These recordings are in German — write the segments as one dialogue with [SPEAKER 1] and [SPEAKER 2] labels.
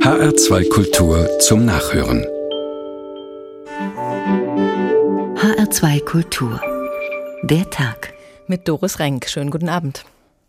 [SPEAKER 1] HR2 Kultur zum Nachhören.
[SPEAKER 2] HR2 Kultur. Der Tag.
[SPEAKER 3] Mit Doris Renk. Schönen guten Abend.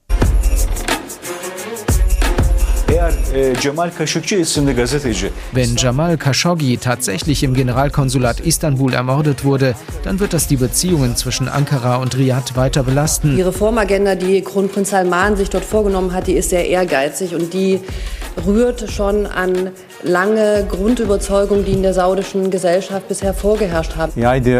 [SPEAKER 4] Wenn Jamal Khashoggi tatsächlich im Generalkonsulat Istanbul ermordet wurde, dann wird das die Beziehungen zwischen Ankara und Riad weiter belasten.
[SPEAKER 5] Die Reformagenda, die Kronprinz Salman sich dort vorgenommen hat, die ist sehr ehrgeizig und die rührt schon an lange Grundüberzeugungen, die in der saudischen Gesellschaft bisher vorgeherrscht haben.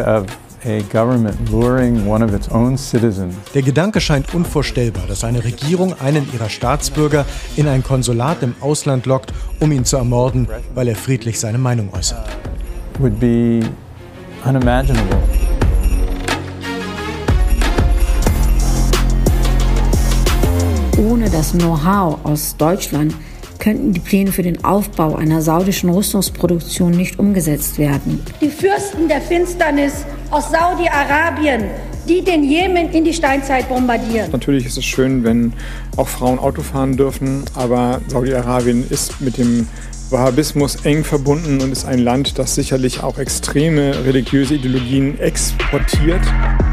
[SPEAKER 6] Der Gedanke scheint unvorstellbar, dass eine Regierung einen ihrer Staatsbürger in ein Konsulat im Ausland lockt, um ihn zu ermorden, weil er friedlich seine Meinung äußert.
[SPEAKER 7] Would be unimaginable.
[SPEAKER 8] Ohne das Know-how aus Deutschland könnten die Pläne für den Aufbau einer saudischen Rüstungsproduktion nicht umgesetzt werden.
[SPEAKER 9] Die Fürsten der Finsternis aus Saudi-Arabien, die den Jemen in die Steinzeit bombardieren.
[SPEAKER 10] Natürlich ist es schön, wenn auch Frauen Auto fahren dürfen, aber Saudi-Arabien ist mit dem Wahhabismus eng verbunden und ist ein Land, das sicherlich auch extreme religiöse Ideologien exportiert.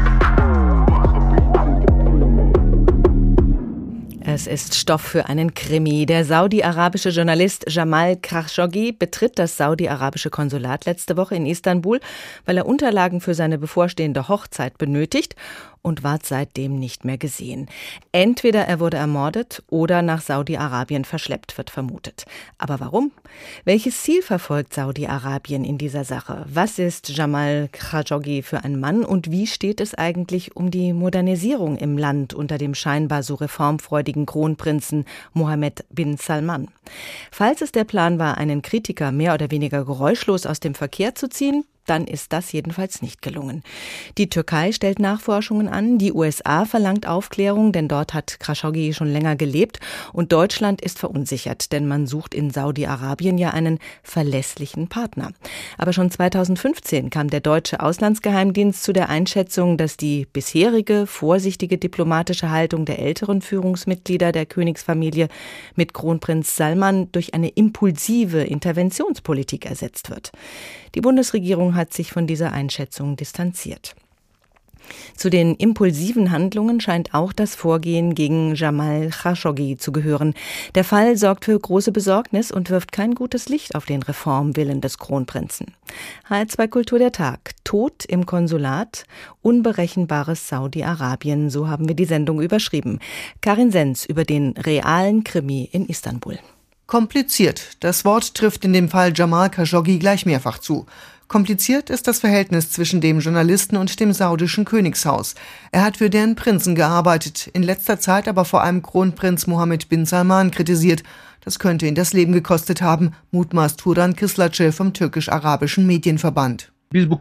[SPEAKER 3] Es ist Stoff für einen Krimi. Der saudi-arabische Journalist Jamal Khashoggi betritt das saudi-arabische Konsulat letzte Woche in Istanbul, weil er Unterlagen für seine bevorstehende Hochzeit benötigt und ward seitdem nicht mehr gesehen. Entweder er wurde ermordet oder nach Saudi-Arabien verschleppt, wird vermutet. Aber warum? Welches Ziel verfolgt Saudi-Arabien in dieser Sache? Was ist Jamal Khashoggi für ein Mann und wie steht es eigentlich um die Modernisierung im Land unter dem scheinbar so reformfreudigen Kronprinzen Mohammed bin Salman? Falls es der Plan war, einen Kritiker mehr oder weniger geräuschlos aus dem Verkehr zu ziehen, dann ist das jedenfalls nicht gelungen. Die Türkei stellt Nachforschungen an, die USA verlangt Aufklärung, denn dort hat Khashoggi schon länger gelebt und Deutschland ist verunsichert, denn man sucht in Saudi-Arabien ja einen verlässlichen Partner. Aber schon 2015 kam der deutsche Auslandsgeheimdienst zu der Einschätzung, dass die bisherige, vorsichtige diplomatische Haltung der älteren Führungsmitglieder der Königsfamilie mit Kronprinz Salman durch eine impulsive Interventionspolitik ersetzt wird. Die Bundesregierung hat sich von dieser Einschätzung distanziert. Zu den impulsiven Handlungen scheint auch das Vorgehen gegen Jamal Khashoggi zu gehören. Der Fall sorgt für große Besorgnis und wirft kein gutes Licht auf den Reformwillen des Kronprinzen. HR2 Kultur der Tag. Tod im Konsulat, unberechenbares Saudi-Arabien, so haben wir die Sendung überschrieben. Karin Senz über den realen Krimi in Istanbul.
[SPEAKER 11] Kompliziert. Das Wort trifft in dem Fall Jamal Khashoggi gleich mehrfach zu. Kompliziert ist das Verhältnis zwischen dem Journalisten und dem saudischen Königshaus. Er hat für deren Prinzen gearbeitet, in letzter Zeit aber vor allem Kronprinz Mohammed bin Salman kritisiert. Das könnte ihn das Leben gekostet haben, mutmaßt Turan Kislace vom türkisch-arabischen Medienverband.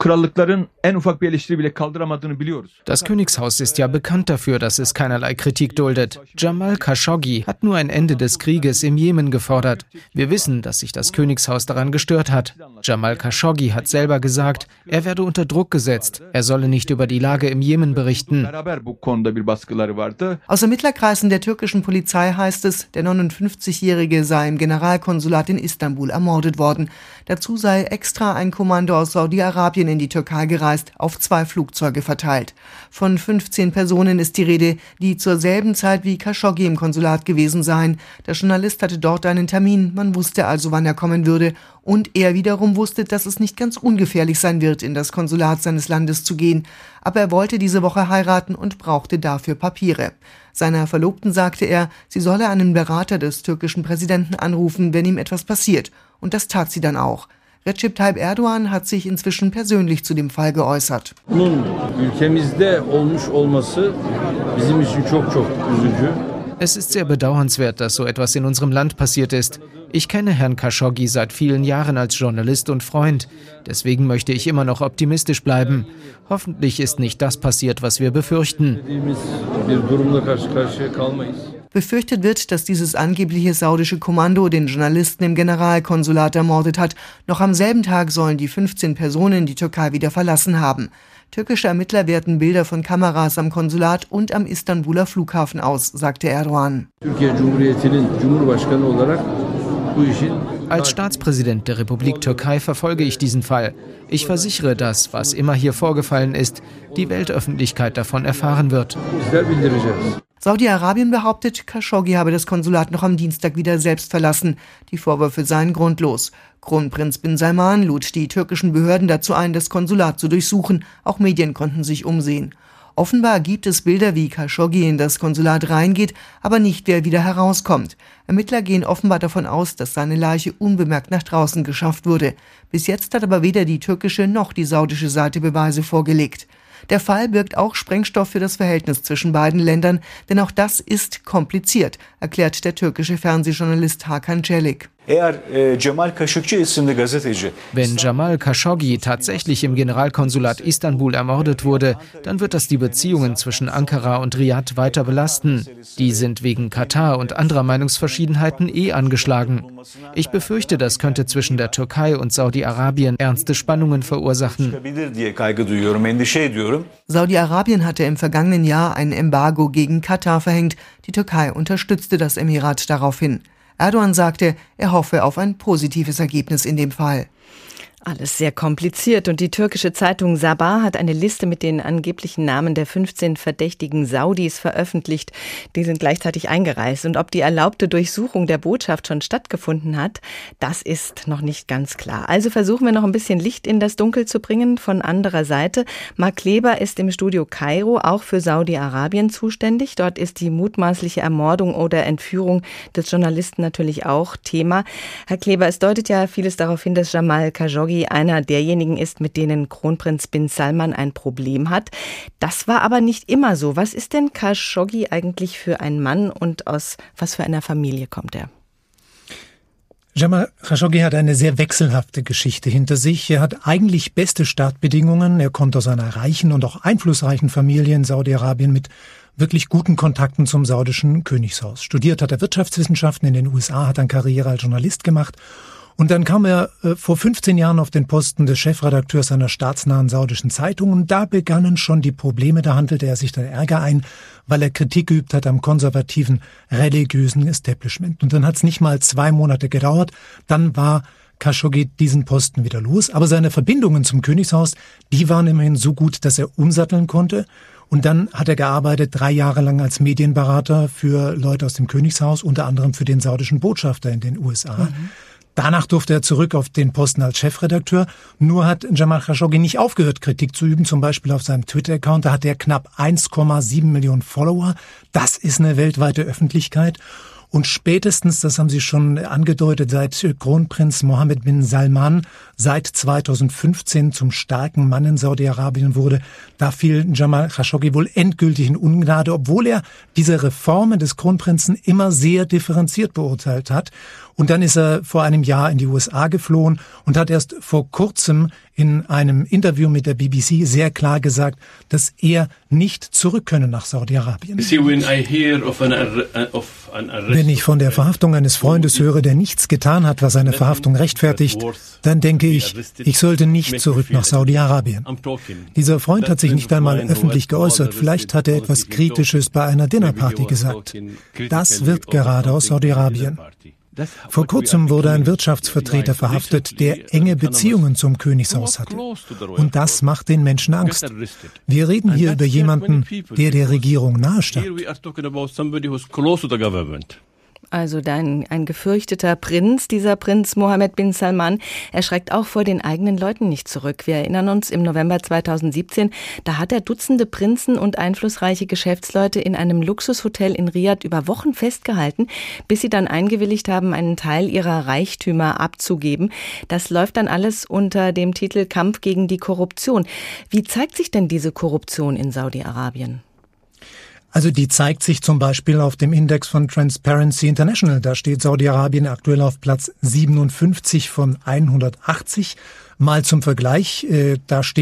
[SPEAKER 4] Das Königshaus ist ja bekannt dafür, dass es keinerlei Kritik duldet. Jamal Khashoggi hat nur ein Ende des Krieges im Jemen gefordert. Wir wissen, dass sich das Königshaus daran gestört hat. Jamal Khashoggi hat selber gesagt, er werde unter Druck gesetzt. Er solle nicht über die Lage im Jemen berichten.
[SPEAKER 11] Aus Ermittlerkreisen der türkischen Polizei heißt es, der 59-Jährige sei im Generalkonsulat in Istanbul ermordet worden. Dazu sei extra ein Kommando aus Saudi-Arabien in die Türkei gereist, auf 2 Flugzeuge verteilt. Von 15 Personen ist die Rede, die zur selben Zeit wie Khashoggi im Konsulat gewesen seien. Der Journalist hatte dort einen Termin, man wusste also, wann er kommen würde. Und er wiederum wusste, dass es nicht ganz ungefährlich sein wird, in das Konsulat seines Landes zu gehen. Aber er wollte diese Woche heiraten und brauchte dafür Papiere. Seiner Verlobten sagte er, sie solle einen Berater des türkischen Präsidenten anrufen, wenn ihm etwas passiert. Und das tat sie dann auch. Recep Tayyip Erdoğan hat sich inzwischen persönlich zu dem Fall geäußert.
[SPEAKER 4] Es ist sehr bedauernswert, dass so etwas in unserem Land passiert ist. Ich kenne Herrn Khashoggi seit vielen Jahren als Journalist und Freund. Deswegen möchte ich immer noch optimistisch bleiben. Hoffentlich ist nicht das passiert, was wir befürchten.
[SPEAKER 11] Befürchtet wird, dass dieses angebliche saudische Kommando den Journalisten im Generalkonsulat ermordet hat. Noch am selben Tag sollen die 15 Personen die Türkei wieder verlassen haben. Türkische Ermittler werten Bilder von Kameras am Konsulat und am Istanbuler Flughafen aus, sagte Erdoğan.
[SPEAKER 4] Als Staatspräsident der Republik Türkei verfolge ich diesen Fall. Ich versichere, dass, was immer hier vorgefallen ist, die Weltöffentlichkeit davon erfahren wird.
[SPEAKER 11] Saudi-Arabien behauptet, Khashoggi habe das Konsulat noch am Dienstag wieder selbst verlassen. Die Vorwürfe seien grundlos. Kronprinz bin Salman lud die türkischen Behörden dazu ein, das Konsulat zu durchsuchen. Auch Medien konnten sich umsehen. Offenbar gibt es Bilder, wie Khashoggi in das Konsulat reingeht, aber nicht, wer wieder herauskommt. Ermittler gehen offenbar davon aus, dass seine Leiche unbemerkt nach draußen geschafft wurde. Bis jetzt hat aber weder die türkische noch die saudische Seite Beweise vorgelegt. Der Fall birgt auch Sprengstoff für das Verhältnis zwischen beiden Ländern, denn auch das ist kompliziert, erklärt der türkische Fernsehjournalist Hakan Celik.
[SPEAKER 4] Wenn Jamal Khashoggi tatsächlich im Generalkonsulat Istanbul ermordet wurde, dann wird das die Beziehungen zwischen Ankara und Riad weiter belasten. Die sind wegen Katar und anderer Meinungsverschiedenheiten angeschlagen. Ich befürchte, das könnte zwischen der Türkei und Saudi-Arabien ernste Spannungen verursachen.
[SPEAKER 11] Saudi-Arabien hatte im vergangenen Jahr ein Embargo gegen Katar verhängt. Die Türkei unterstützte das Emirat daraufhin. Erdogan sagte, er hoffe auf ein positives Ergebnis in dem Fall.
[SPEAKER 3] Alles sehr kompliziert und die türkische Zeitung Sabah hat eine Liste mit den angeblichen Namen der 15 verdächtigen Saudis veröffentlicht. Die sind gleichzeitig eingereist und ob die erlaubte Durchsuchung der Botschaft schon stattgefunden hat, das ist noch nicht ganz klar. Also versuchen wir noch ein bisschen Licht in das Dunkel zu bringen von anderer Seite. Marc Kleber ist im Studio Kairo auch für Saudi-Arabien zuständig. Dort ist die mutmaßliche Ermordung oder Entführung des Journalisten natürlich auch Thema. Herr Kleber, es deutet ja vieles darauf hin, dass Jamal Khashoggi einer derjenigen ist, mit denen Kronprinz bin Salman ein Problem hat. Das war aber nicht immer so. Was ist denn Khashoggi eigentlich für ein Mann und aus was für einer Familie kommt er?
[SPEAKER 12] Jamal Khashoggi hat eine sehr wechselhafte Geschichte hinter sich. Er hat eigentlich beste Startbedingungen. Er kommt aus einer reichen und auch einflussreichen Familie in Saudi-Arabien mit wirklich guten Kontakten zum saudischen Königshaus. Studiert hat er Wirtschaftswissenschaften in den USA, hat eine Karriere als Journalist gemacht. Und dann kam er vor 15 Jahren auf den Posten des Chefredakteurs einer staatsnahen saudischen Zeitung und da begannen schon die Probleme. Da handelte er sich dann Ärger ein, weil er Kritik geübt hat am konservativen, religiösen Establishment. Und dann hat es nicht mal 2 Monate gedauert, dann war Khashoggi diesen Posten wieder los. Aber seine Verbindungen zum Königshaus, die waren immerhin so gut, dass er umsatteln konnte. Und dann hat er gearbeitet 3 Jahre lang als Medienberater für Leute aus dem Königshaus, unter anderem für den saudischen Botschafter in den USA. Danach durfte er zurück auf den Posten als Chefredakteur. Nur hat Jamal Khashoggi nicht aufgehört, Kritik zu üben, zum Beispiel auf seinem Twitter-Account. Da hat er knapp 1,7 Millionen Follower. Das ist eine weltweite Öffentlichkeit. Und spätestens, das haben Sie schon angedeutet, seit Kronprinz Mohammed bin Salman seit 2015 zum starken Mann in Saudi-Arabien wurde, da fiel Jamal Khashoggi wohl endgültig in Ungnade, obwohl er diese Reformen des Kronprinzen immer sehr differenziert beurteilt hat. Und dann ist er vor einem Jahr in die USA geflohen und hat erst vor kurzem in einem Interview mit der BBC sehr klar gesagt, dass er nicht zurück könne nach Saudi-Arabien. Wenn ich von der Verhaftung eines Freundes höre, der nichts getan hat, was eine Verhaftung rechtfertigt, dann denke ich sollte nicht zurück nach Saudi-Arabien. Dieser Freund hat sich nicht einmal öffentlich geäußert. Vielleicht hat er etwas Kritisches bei einer Dinnerparty gesagt. Das wird gerade aus Saudi-Arabien. Vor kurzem wurde ein Wirtschaftsvertreter verhaftet, der enge Beziehungen zum Königshaus hatte. Und das macht den Menschen Angst. Wir reden hier über jemanden, der der Regierung nahestand.
[SPEAKER 3] Also ein gefürchteter Prinz, dieser Prinz Mohammed bin Salman, erschreckt auch vor den eigenen Leuten nicht zurück. Wir erinnern uns, im November 2017, da hat er Dutzende Prinzen und einflussreiche Geschäftsleute in einem Luxushotel in Riad über Wochen festgehalten, bis sie dann eingewilligt haben, einen Teil ihrer Reichtümer abzugeben. Das läuft dann alles unter dem Titel Kampf gegen die Korruption. Wie zeigt sich denn diese Korruption in Saudi-Arabien?
[SPEAKER 12] Also die zeigt sich zum Beispiel auf dem Index von Transparency International. Da steht Saudi-Arabien aktuell auf Platz 57 von 180. Mal zum Vergleich, da steht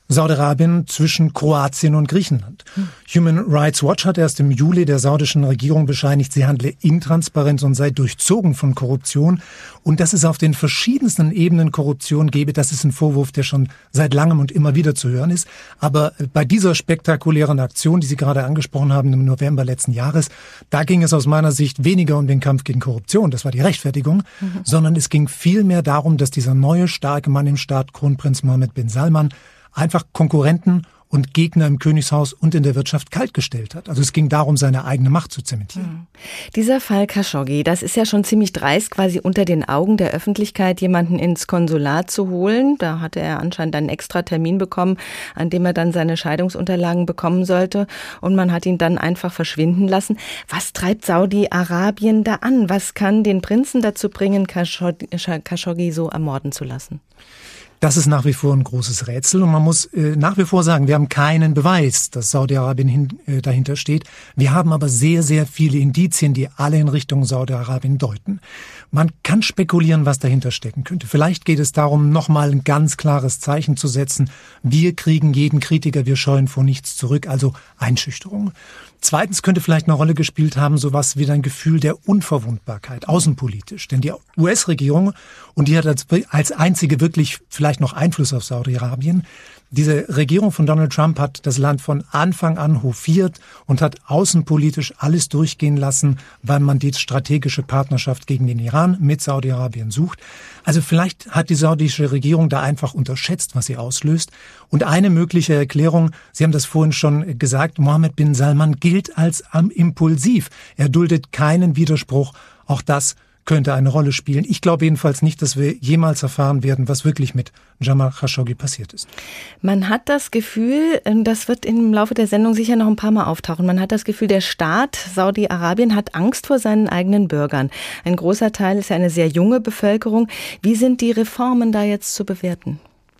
[SPEAKER 12] Saudi-Arabien zwischen Kroatien und Griechenland. Human Rights Watch hat erst im Juli der saudischen Regierung bescheinigt, sie handle intransparent und sei durchzogen von Korruption. Und dass es auf den verschiedensten Ebenen Korruption gebe, das ist ein Vorwurf, der schon seit langem und immer wieder zu hören ist. Aber bei dieser spektakulären Aktion, die Sie gerade angesprochen haben, im November letzten Jahres, da ging es aus meiner Sicht weniger um den Kampf gegen Korruption, das war die Rechtfertigung, sondern es ging vielmehr darum, dass dieser neue starke Mann im Staat, Kronprinz Mohammed bin Salman, einfach Konkurrenten und Gegner im Königshaus und in der Wirtschaft kaltgestellt hat. Also es ging darum, seine eigene Macht zu zementieren.
[SPEAKER 3] Dieser Fall Khashoggi, das ist ja schon ziemlich dreist, quasi unter den Augen der Öffentlichkeit jemanden ins Konsulat zu holen. Da hatte er anscheinend einen extra Termin bekommen, an dem er dann seine Scheidungsunterlagen bekommen sollte. Und man hat ihn dann einfach verschwinden lassen. Was treibt Saudi-Arabien da an? Was kann den Prinzen dazu bringen, Khashoggi so ermorden zu lassen?
[SPEAKER 12] Das ist nach wie vor ein großes Rätsel und man muss nach wie vor sagen, wir haben keinen Beweis, dass Saudi-Arabien dahinter steht. Wir haben aber sehr, sehr viele Indizien, die alle in Richtung Saudi-Arabien deuten. Man kann spekulieren, was dahinter stecken könnte. Vielleicht geht es darum, nochmal ein ganz klares Zeichen zu setzen. Wir kriegen jeden Kritiker, wir scheuen vor nichts zurück, also Einschüchterung. Zweitens könnte vielleicht eine Rolle gespielt haben, sowas wie ein Gefühl der Unverwundbarkeit, außenpolitisch. Denn die US-Regierung, und die hat als einzige wirklich vielleicht noch Einfluss auf Saudi-Arabien, diese Regierung von Donald Trump hat das Land von Anfang an hofiert und hat außenpolitisch alles durchgehen lassen, weil man die strategische Partnerschaft gegen den Iran mit Saudi-Arabien sucht. Also vielleicht hat die saudische Regierung da einfach unterschätzt, was sie auslöst. Und eine mögliche Erklärung, Sie haben das vorhin schon gesagt, Mohammed bin Salman gilt als impulsiv. Er duldet keinen Widerspruch. Auch das könnte eine Rolle spielen. Ich glaube jedenfalls nicht, dass wir jemals erfahren werden, was wirklich mit Jamal Khashoggi passiert ist.
[SPEAKER 3] Man hat das Gefühl, das wird im Laufe der Sendung sicher noch ein paar Mal auftauchen, man hat das Gefühl, der Staat Saudi-Arabien hat Angst vor seinen eigenen Bürgern. Ein großer Teil ist ja eine sehr junge Bevölkerung. Wie sind die Reformen da jetzt zu bewerten?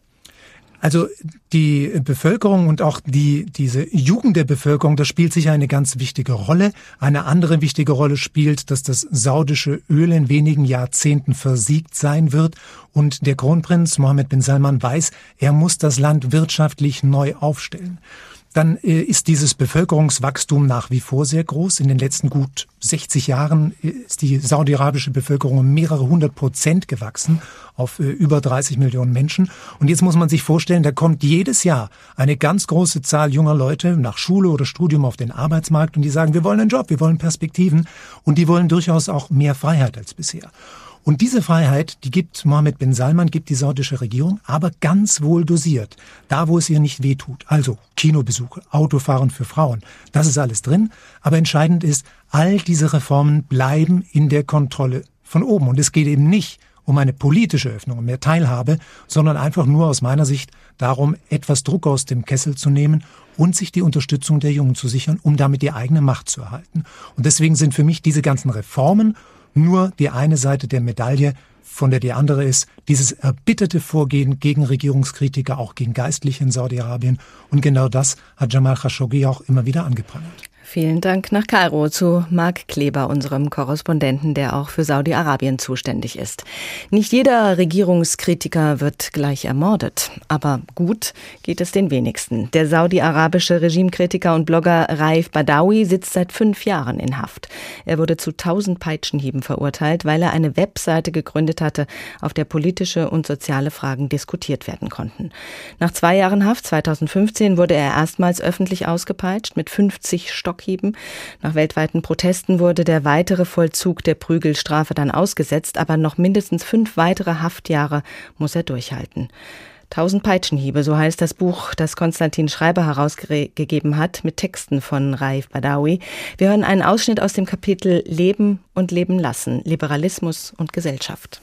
[SPEAKER 12] Also die Bevölkerung und auch diese Jugend der Bevölkerung, das spielt sicher eine ganz wichtige Rolle. Eine andere wichtige Rolle spielt, dass das saudische Öl in wenigen Jahrzehnten versiegt sein wird und der Kronprinz Mohammed bin Salman weiß, er muss das Land wirtschaftlich neu aufstellen. Dann ist dieses Bevölkerungswachstum nach wie vor sehr groß. In den letzten gut 60 Jahren ist die saudi-arabische Bevölkerung um mehrere 100% gewachsen auf über 30 Millionen Menschen. Und jetzt muss man sich vorstellen, da kommt jedes Jahr eine ganz große Zahl junger Leute nach Schule oder Studium auf den Arbeitsmarkt und die sagen, wir wollen einen Job, wir wollen Perspektiven und die wollen durchaus auch mehr Freiheit als bisher. Und diese Freiheit, die gibt Mohammed bin Salman, gibt die saudische Regierung, aber ganz wohl dosiert. Da, wo es ihr nicht wehtut. Also Kinobesuche, Autofahren für Frauen, das ist alles drin. Aber entscheidend ist, all diese Reformen bleiben in der Kontrolle von oben. Und es geht eben nicht um eine politische Öffnung, um mehr Teilhabe, sondern einfach nur aus meiner Sicht darum, etwas Druck aus dem Kessel zu nehmen und sich die Unterstützung der Jungen zu sichern, um damit die eigene Macht zu erhalten. Und deswegen sind für mich diese ganzen Reformen nur die eine Seite der Medaille, von der die andere ist, dieses erbitterte Vorgehen gegen Regierungskritiker, auch gegen Geistliche in Saudi-Arabien. Und genau das hat Jamal Khashoggi auch immer wieder angeprangert.
[SPEAKER 3] Vielen Dank nach Kairo zu Marc Kleber, unserem Korrespondenten, der auch für Saudi-Arabien zuständig ist. Nicht jeder Regierungskritiker wird gleich ermordet, aber gut geht es den wenigsten. Der saudi-arabische Regimekritiker und Blogger Raif Badawi sitzt seit 5 Jahren in Haft. Er wurde zu 1000 Peitschenhieben verurteilt, weil er eine Webseite gegründet hatte, auf der politische und soziale Fragen diskutiert werden konnten. Nach 2 Jahren Haft, 2015, wurde er erstmals öffentlich ausgepeitscht mit 50 Stockhieben. Nach weltweiten Protesten wurde der weitere Vollzug der Prügelstrafe dann ausgesetzt, aber noch mindestens 5 weitere Haftjahre muss er durchhalten. 1000 Peitschenhiebe, so heißt das Buch, das Konstantin Schreiber herausgegeben hat, mit Texten von Raif Badawi. Wir hören einen Ausschnitt aus dem Kapitel Leben und Leben lassen, Liberalismus und Gesellschaft.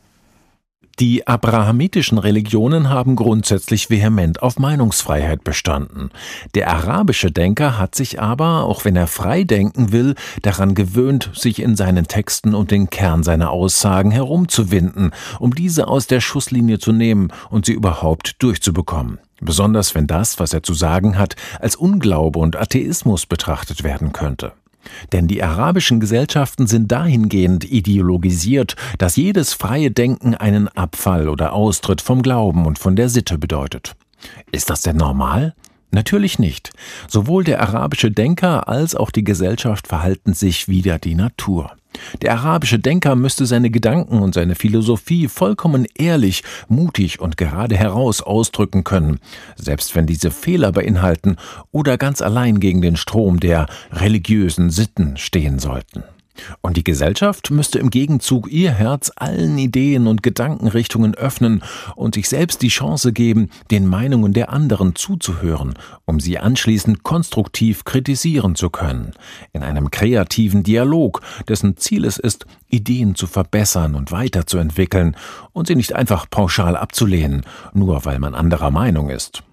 [SPEAKER 13] Die abrahamitischen Religionen haben grundsätzlich vehement auf Meinungsfreiheit bestanden. Der arabische Denker hat sich aber, auch wenn er frei denken will, daran gewöhnt, sich in seinen Texten um den Kern seiner Aussagen herumzuwinden, um diese aus der Schusslinie zu nehmen und sie überhaupt durchzubekommen. Besonders wenn das, was er zu sagen hat, als Unglaube und Atheismus betrachtet werden könnte. Denn die arabischen Gesellschaften sind dahingehend ideologisiert, dass jedes freie Denken einen Abfall oder Austritt vom Glauben und von der Sitte bedeutet. Ist das denn normal? Natürlich nicht. Sowohl der arabische Denker als auch die Gesellschaft verhalten sich wider die Natur. Der arabische Denker müsste seine Gedanken und seine Philosophie vollkommen ehrlich, mutig und gerade heraus ausdrücken können, selbst wenn diese Fehler beinhalten oder ganz allein gegen den Strom der religiösen Sitten stehen sollten. Und die Gesellschaft müsste im Gegenzug ihr Herz allen Ideen und Gedankenrichtungen öffnen und sich selbst die Chance geben, den Meinungen der anderen zuzuhören, um sie anschließend konstruktiv kritisieren zu können, in einem kreativen Dialog, dessen Ziel es ist, Ideen zu verbessern und weiterzuentwickeln und sie nicht einfach pauschal abzulehnen, nur weil man anderer Meinung ist.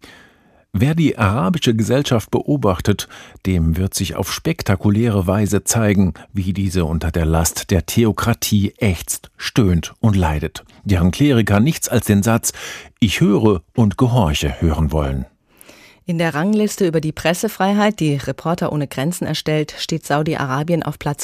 [SPEAKER 13] Wer die arabische Gesellschaft beobachtet, dem wird sich auf spektakuläre Weise zeigen, wie diese unter der Last der Theokratie ächzt, stöhnt und leidet, deren Kleriker nichts als den Satz »Ich höre und gehorche« hören wollen.
[SPEAKER 3] In der Rangliste über die Pressefreiheit, die Reporter ohne Grenzen erstellt, steht Saudi-Arabien auf Platz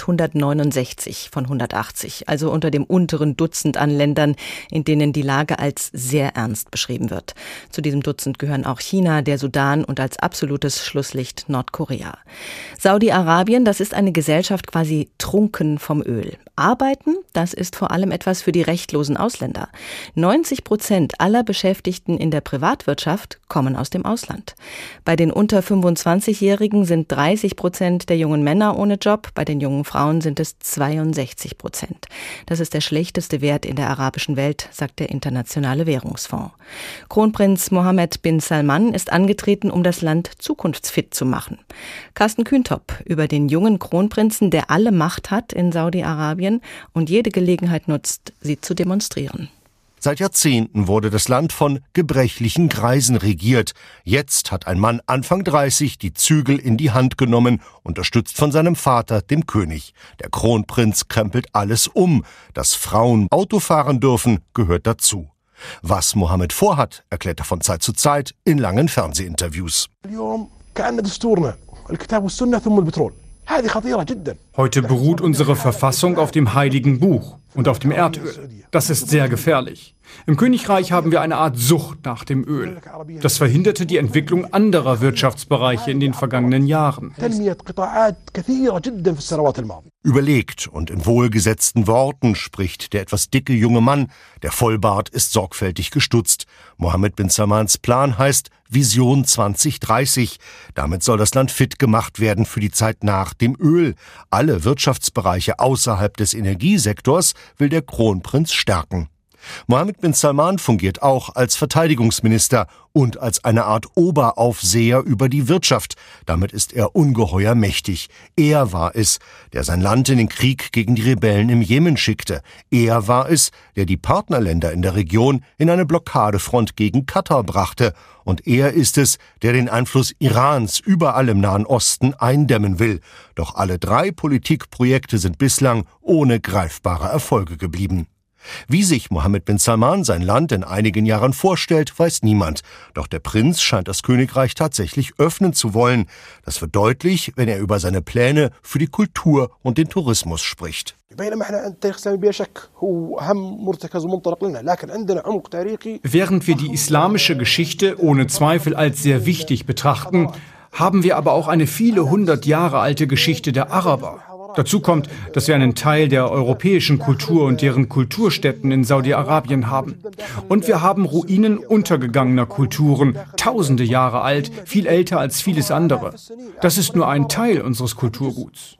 [SPEAKER 3] 169 von 180, also unter dem unteren Dutzend an Ländern, in denen die Lage als sehr ernst beschrieben wird. Zu diesem Dutzend gehören auch China, der Sudan und als absolutes Schlusslicht Nordkorea. Saudi-Arabien, das ist eine Gesellschaft quasi trunken vom Öl. Arbeiten, das ist vor allem etwas für die rechtlosen Ausländer. 90% aller Beschäftigten in der Privatwirtschaft kommen aus dem Ausland. Bei den unter 25-Jährigen sind 30% der jungen Männer ohne Job, bei den jungen Frauen sind es 62%. Das ist der schlechteste Wert in der arabischen Welt, sagt der Internationale Währungsfonds. Kronprinz Mohammed bin Salman ist angetreten, um das Land zukunftsfit zu machen. Carsten Kühntop über den jungen Kronprinzen, der alle Macht hat in Saudi-Arabien und jede Gelegenheit nutzt, sie zu demonstrieren.
[SPEAKER 14] Seit Jahrzehnten wurde das Land von gebrechlichen Greisen regiert. Jetzt hat ein Mann Anfang 30 die Zügel in die Hand genommen, unterstützt von seinem Vater, dem König. Der Kronprinz krempelt alles um. Dass Frauen Auto fahren dürfen, gehört dazu. Was Mohammed vorhat, erklärt er von Zeit zu Zeit in langen Fernsehinterviews.
[SPEAKER 15] Heute beruht unsere Verfassung auf dem Heiligen Buch und auf dem Erdöl. Das ist sehr gefährlich. Im Königreich haben wir eine Art Sucht nach dem Öl. Das verhinderte die Entwicklung anderer Wirtschaftsbereiche in den vergangenen Jahren.
[SPEAKER 14] Überlegt und in wohlgesetzten Worten spricht der etwas dicke junge Mann. Der Vollbart ist sorgfältig gestutzt. Mohammed bin Salmans Plan heißt Vision 2030. Damit soll das Land fit gemacht werden für die Zeit nach dem Öl. Alle Wirtschaftsbereiche außerhalb des Energiesektors will der Kronprinz stärken. Mohammed bin Salman fungiert auch als Verteidigungsminister und als eine Art Oberaufseher über die Wirtschaft. Damit ist er ungeheuer mächtig. Er war es, der sein Land in den Krieg gegen die Rebellen im Jemen schickte. Er war es, der die Partnerländer in der Region in eine Blockadefront gegen Katar brachte. Und er ist es, der den Einfluss Irans überall im Nahen Osten eindämmen will. Doch alle drei Politikprojekte sind bislang ohne greifbare Erfolge geblieben. Wie sich Mohammed bin Salman sein Land in einigen Jahren vorstellt, weiß niemand. Doch der Prinz scheint das Königreich tatsächlich öffnen zu wollen. Das wird deutlich, wenn er über seine Pläne für die Kultur und den Tourismus spricht.
[SPEAKER 15] Während wir die islamische Geschichte ohne Zweifel als sehr wichtig betrachten, haben wir aber auch eine viele hundert Jahre alte Geschichte der Araber. Dazu kommt, dass wir einen Teil der europäischen Kultur und deren Kulturstätten in Saudi-Arabien haben. Und wir haben Ruinen untergegangener Kulturen, tausende Jahre alt, viel älter als vieles andere. Das ist nur ein Teil unseres Kulturguts.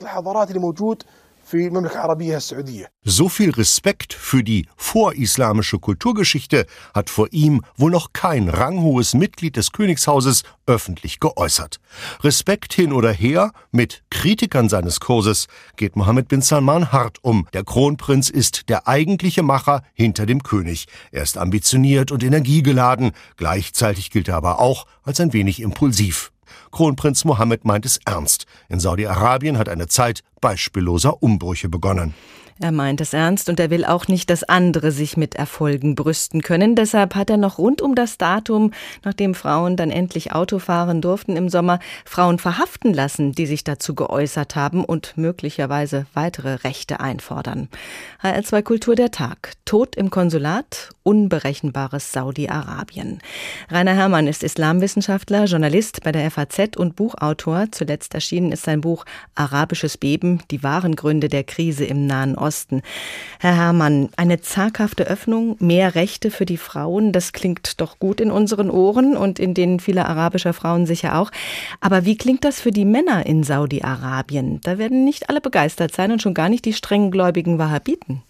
[SPEAKER 14] So viel Respekt für die vorislamische Kulturgeschichte hat vor ihm wohl noch kein ranghohes Mitglied des Königshauses öffentlich geäußert. Respekt hin oder her, mit Kritikern seines Kurses geht Mohammed bin Salman hart um. Der Kronprinz ist der eigentliche Macher hinter dem König. Er ist ambitioniert und energiegeladen, gleichzeitig gilt er aber auch als ein wenig impulsiv. Kronprinz Mohammed meint es ernst. In Saudi-Arabien hat eine Zeit beispielloser Umbrüche begonnen.
[SPEAKER 3] Er meint es ernst und er will auch nicht, dass andere sich mit Erfolgen brüsten können. Deshalb hat er noch rund um das Datum, nachdem Frauen dann endlich Auto fahren durften im Sommer, Frauen verhaften lassen, die sich dazu geäußert haben und möglicherweise weitere Rechte einfordern. HR2 Kultur der Tag. Tod im Konsulat unberechenbares Saudi-Arabien. Rainer Herrmann ist Islamwissenschaftler, Journalist bei der FAZ und Buchautor. Zuletzt erschienen ist sein Buch Arabisches Beben, die wahren Gründe der Krise im Nahen Osten. Herr Herrmann, eine zaghafte Öffnung, mehr Rechte für die Frauen, das klingt doch gut in unseren Ohren und in denen vieler arabischer Frauen sicher auch. Aber wie klingt das für die Männer in Saudi-Arabien? Da werden nicht alle begeistert sein und schon gar nicht die strenggläubigen Wahhabiten.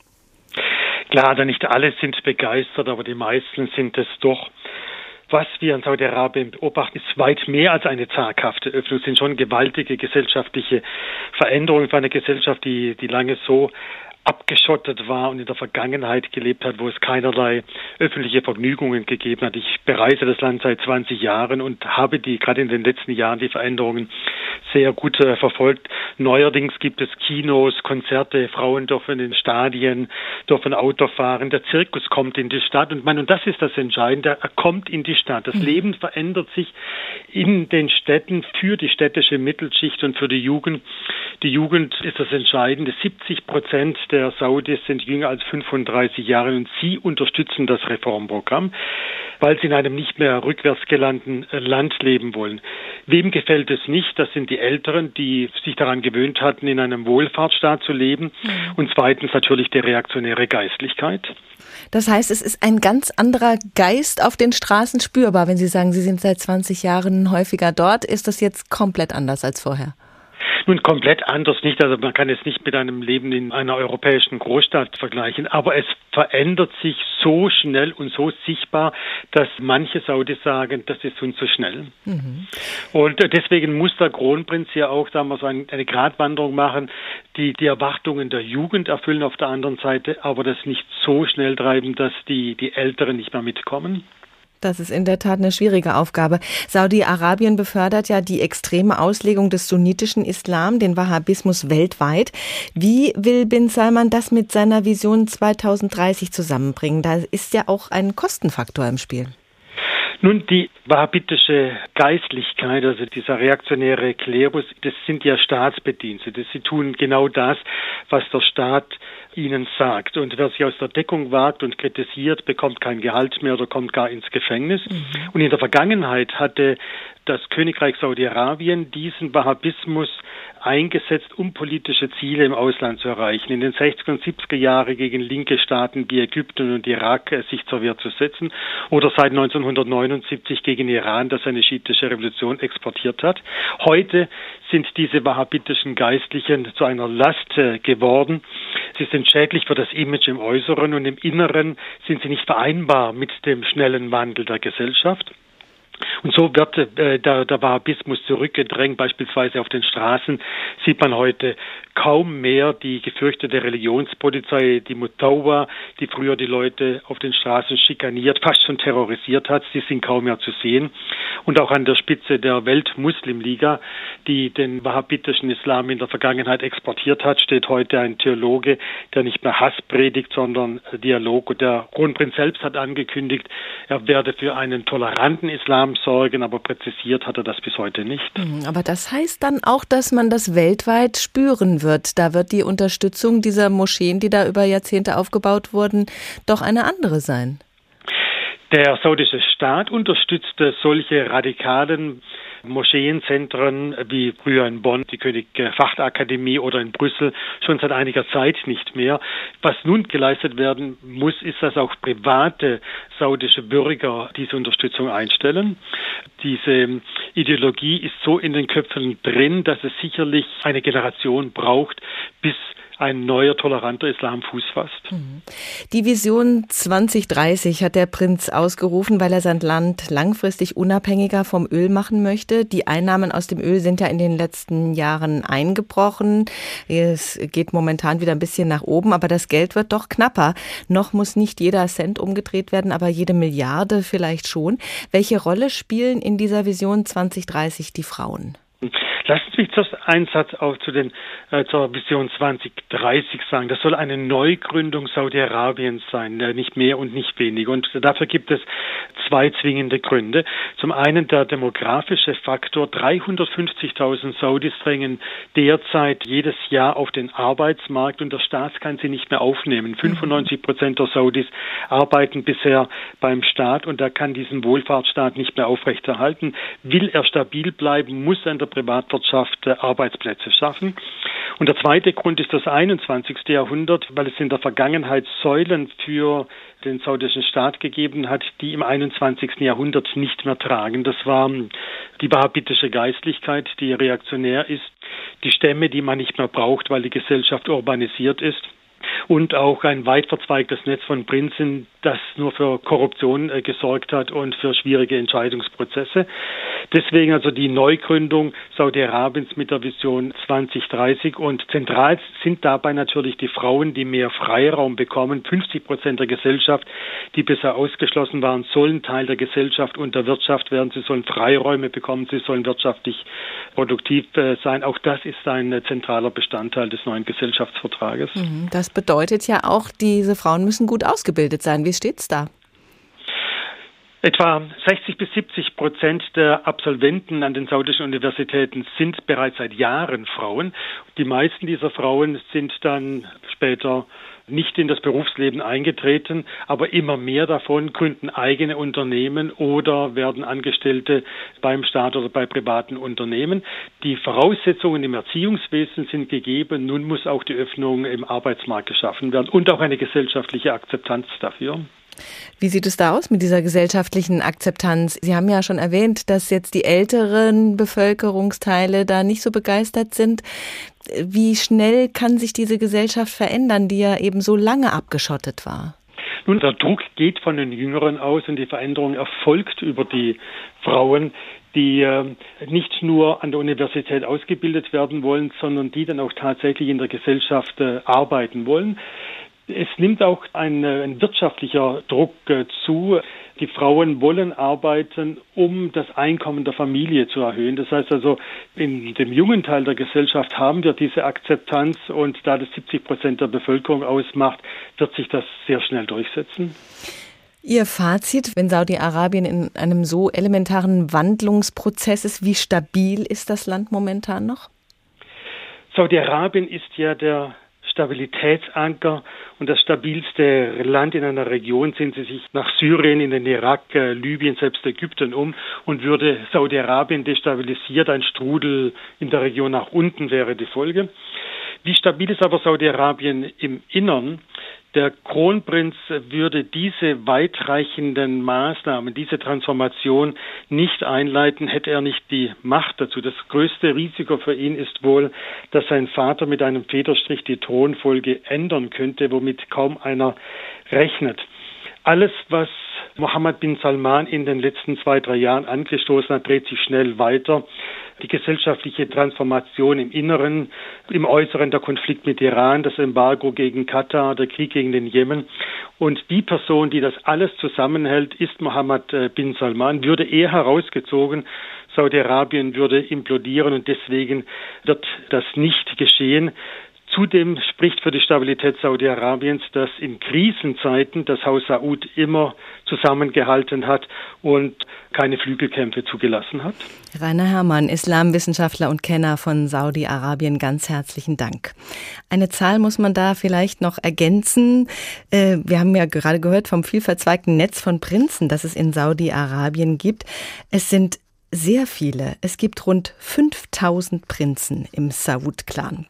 [SPEAKER 16] Klar, nicht alle sind begeistert, aber die meisten sind es doch. Was wir in Saudi-Arabien beobachten, ist weit mehr als eine zaghafte Öffnung. Es sind schon gewaltige gesellschaftliche Veränderungen für eine Gesellschaft, die lange so abgeschottet war und in der Vergangenheit gelebt hat, wo es keinerlei öffentliche Vergnügungen gegeben hat. Ich bereise das Land seit 20 Jahren und habe gerade in den letzten Jahren die Veränderungen sehr gut verfolgt. Neuerdings gibt es Kinos, Konzerte, Frauen dürfen in Stadien, dürfen Auto fahren, der Zirkus kommt in die Stadt und das ist das Entscheidende, er kommt in die Stadt. Das Leben verändert sich in den Städten für die städtische Mittelschicht und für die Jugend. Die Jugend ist das Entscheidende. 70% der Saudis sind jünger als 35 Jahre und sie unterstützen das Reformprogramm, weil sie in einem nicht mehr rückwärts gelernten Land leben wollen. Wem gefällt es nicht? Das sind die Älteren, die sich daran gewöhnt hatten, in einem Wohlfahrtsstaat zu leben. Und zweitens natürlich die reaktionäre Geistlichkeit.
[SPEAKER 3] Das heißt, es ist ein ganz anderer Geist auf den Straßen spürbar. Wenn Sie sagen, Sie sind seit 20 Jahren häufiger dort, ist das jetzt komplett anders als vorher?
[SPEAKER 16] Nun, komplett anders nicht. Also man kann es nicht mit einem Leben in einer europäischen Großstadt vergleichen. Aber es verändert sich so schnell und so sichtbar, dass manche Saudis sagen, das ist uns zu schnell. Und deswegen muss der Kronprinz ja auch, sagen wir so, eine Gratwanderung machen, die Erwartungen der Jugend erfüllen auf der anderen Seite, aber das nicht so schnell treiben, dass die Älteren nicht mehr mitkommen.
[SPEAKER 3] Das ist in der Tat eine schwierige Aufgabe. Saudi-Arabien befördert ja die extreme Auslegung des sunnitischen Islam, den Wahhabismus weltweit. Wie will bin Salman das mit seiner Vision 2030 zusammenbringen? Da ist ja auch ein Kostenfaktor im Spiel.
[SPEAKER 16] Nun, die wahhabitische Geistlichkeit, also dieser reaktionäre Klerus, das sind ja Staatsbedienstete. Sie tun genau das, was der Staat ihnen sagt. Und wer sich aus der Deckung wagt und kritisiert, bekommt kein Gehalt mehr oder kommt gar ins Gefängnis. Und in der Vergangenheit hatte das Königreich Saudi-Arabien diesen Wahhabismus eingesetzt, um politische Ziele im Ausland zu erreichen. In den 60er und 70er Jahren gegen linke Staaten wie Ägypten und Irak sich zur Wehr zu setzen oder seit 1979 gegen Iran, das eine schiitische Revolution exportiert hat. Heute sind diese wahhabitischen Geistlichen zu einer Last geworden. Sie sind schädlich für das Image im Äußeren und im Inneren sind sie nicht vereinbar mit dem schnellen Wandel der Gesellschaft. Und so wird der Wahhabismus zurückgedrängt. Beispielsweise auf den Straßen sieht man heute kaum mehr die gefürchtete Religionspolizei, die Mutawa, die früher die Leute auf den Straßen schikaniert, fast schon terrorisiert hat. Sie sind kaum mehr zu sehen. Und auch an der Spitze der Weltmuslimliga, die den wahhabitischen Islam in der Vergangenheit exportiert hat, steht heute ein Theologe, der nicht mehr Hass predigt, sondern Dialog. Und der Kronprinz selbst hat angekündigt, er werde für einen toleranten Islam sorgen, aber präzisiert hat er das bis heute nicht.
[SPEAKER 3] Aber das heißt dann auch, dass man das weltweit spüren wird. Da wird die Unterstützung dieser Moscheen, die da über Jahrzehnte aufgebaut wurden, doch eine andere sein.
[SPEAKER 16] Der saudische Staat unterstützte solche radikalen Moscheenzentren wie früher in Bonn, die König-Vacht-Akademie oder in Brüssel schon seit einiger Zeit nicht mehr. Was nun geleistet werden muss, ist, dass auch private saudische Bürger diese Unterstützung einstellen. Diese Ideologie ist so in den Köpfen drin, dass es sicherlich eine Generation braucht, bis ein neuer, toleranter Islam Fuß fasst.
[SPEAKER 3] Die Vision 2030 hat der Prinz ausgerufen, weil er sein Land langfristig unabhängiger vom Öl machen möchte. Die Einnahmen aus dem Öl sind ja in den letzten Jahren eingebrochen. Es geht momentan wieder ein bisschen nach oben, aber das Geld wird doch knapper. Noch muss nicht jeder Cent umgedreht werden, aber jede Milliarde vielleicht schon. Welche Rolle spielen in dieser Vision 2030 die Frauen?
[SPEAKER 16] Lassen Sie mich zuerst einen Satz auch zur Vision 2030 sagen. Das soll eine Neugründung Saudi-Arabiens sein, nicht mehr und nicht weniger. Und dafür gibt es zwei zwingende Gründe. Zum einen der demografische Faktor. 350.000 Saudis drängen derzeit jedes Jahr auf den Arbeitsmarkt und der Staat kann sie nicht mehr aufnehmen. 95% der Saudis arbeiten bisher beim Staat und er kann diesen Wohlfahrtsstaat nicht mehr aufrechterhalten. Will er stabil bleiben, muss er in der Privatwirtschaft Arbeitsplätze schaffen. Und der zweite Grund ist das 21. Jahrhundert, weil es in der Vergangenheit Säulen für den saudischen Staat gegeben hat, die im 21. Jahrhundert nicht mehr tragen. Das war die wahhabitische Geistlichkeit, die reaktionär ist, die Stämme, die man nicht mehr braucht, weil die Gesellschaft urbanisiert ist. Und auch ein weit verzweigtes Netz von Prinzen, das nur für Korruption gesorgt hat und für schwierige Entscheidungsprozesse. Deswegen also die Neugründung Saudi-Arabiens mit der Vision 2030 und zentral sind dabei natürlich die Frauen, die mehr Freiraum bekommen. 50% der Gesellschaft, die bisher ausgeschlossen waren, sollen Teil der Gesellschaft und der Wirtschaft werden. Sie sollen Freiräume bekommen, sie sollen wirtschaftlich produktiv sein. Auch das ist ein zentraler Bestandteil des neuen Gesellschaftsvertrages.
[SPEAKER 3] Das bedeutet ja auch, diese Frauen müssen gut ausgebildet sein. Wie steht's da?
[SPEAKER 16] Etwa 60-70% der Absolventen an den saudischen Universitäten sind bereits seit Jahren Frauen. Die meisten dieser Frauen sind dann später nicht in das Berufsleben eingetreten, aber immer mehr davon gründen eigene Unternehmen oder werden Angestellte beim Staat oder bei privaten Unternehmen. Die Voraussetzungen im Erziehungswesen sind gegeben. Nun muss auch die Öffnung im Arbeitsmarkt geschaffen werden und auch eine gesellschaftliche Akzeptanz dafür.
[SPEAKER 3] Wie sieht es da aus mit dieser gesellschaftlichen Akzeptanz? Sie haben ja schon erwähnt, dass jetzt die älteren Bevölkerungsteile da nicht so begeistert sind. Wie schnell kann sich diese Gesellschaft verändern, die ja eben so lange abgeschottet war?
[SPEAKER 16] Nun, der Druck geht von den Jüngeren aus und die Veränderung erfolgt über die Frauen, die nicht nur an der Universität ausgebildet werden wollen, sondern die dann auch tatsächlich in der Gesellschaft arbeiten wollen. Es nimmt auch ein wirtschaftlicher Druck zu. Die Frauen wollen arbeiten, um das Einkommen der Familie zu erhöhen. Das heißt also, in dem jungen Teil der Gesellschaft haben wir diese Akzeptanz und da das 70% der Bevölkerung ausmacht, wird sich das sehr schnell durchsetzen.
[SPEAKER 3] Ihr Fazit, wenn Saudi-Arabien in einem so elementaren Wandlungsprozess ist, wie stabil ist das Land momentan noch?
[SPEAKER 16] Saudi-Arabien ist ja der Stabilitätsanker und das stabilste Land in einer Region. Sehen Sie sich nach Syrien, in den Irak, Libyen, selbst Ägypten um und würde Saudi-Arabien destabilisiert, ein Strudel in der Region nach unten wäre die Folge. Wie stabil ist aber Saudi-Arabien im Innern? Der Kronprinz würde diese weitreichenden Maßnahmen, diese Transformation nicht einleiten, hätte er nicht die Macht dazu. Das größte Risiko für ihn ist wohl, dass sein Vater mit einem Federstrich die Thronfolge ändern könnte, womit kaum einer rechnet. Alles, was Mohammed bin Salman in den letzten 2-3 Jahren angestoßen hat, dreht sich schnell weiter. Die gesellschaftliche Transformation im Inneren, im Äußeren der Konflikt mit Iran, das Embargo gegen Katar, der Krieg gegen den Jemen. Und die Person, die das alles zusammenhält, ist Mohammed bin Salman, würde eher herausgezogen. Saudi-Arabien würde implodieren und deswegen wird das nicht geschehen. Zudem spricht für die Stabilität Saudi-Arabiens, dass in Krisenzeiten das Haus Saud immer zusammengehalten hat und keine Flügelkämpfe zugelassen hat.
[SPEAKER 3] Rainer Herrmann, Islamwissenschaftler und Kenner von Saudi-Arabien, ganz herzlichen Dank. Eine Zahl muss man da vielleicht noch ergänzen. Wir haben ja gerade gehört vom vielverzweigten Netz von Prinzen, das es in Saudi-Arabien gibt. Es sind sehr viele. Es gibt rund 5000 Prinzen im Saud-Clan.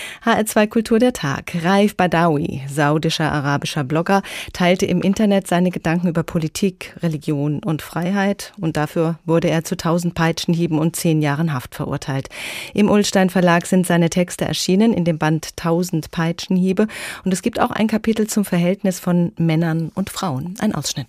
[SPEAKER 3] HR2 Kultur der Tag. Raif Badawi, saudischer arabischer Blogger, teilte im Internet seine Gedanken über Politik, Religion und Freiheit und dafür wurde er zu 1000 Peitschenhieben und 10 Jahren Haft verurteilt. Im Ullstein Verlag sind seine Texte erschienen in dem Band 1000 Peitschenhiebe und es gibt auch ein Kapitel zum Verhältnis von Männern und Frauen. Ein Ausschnitt.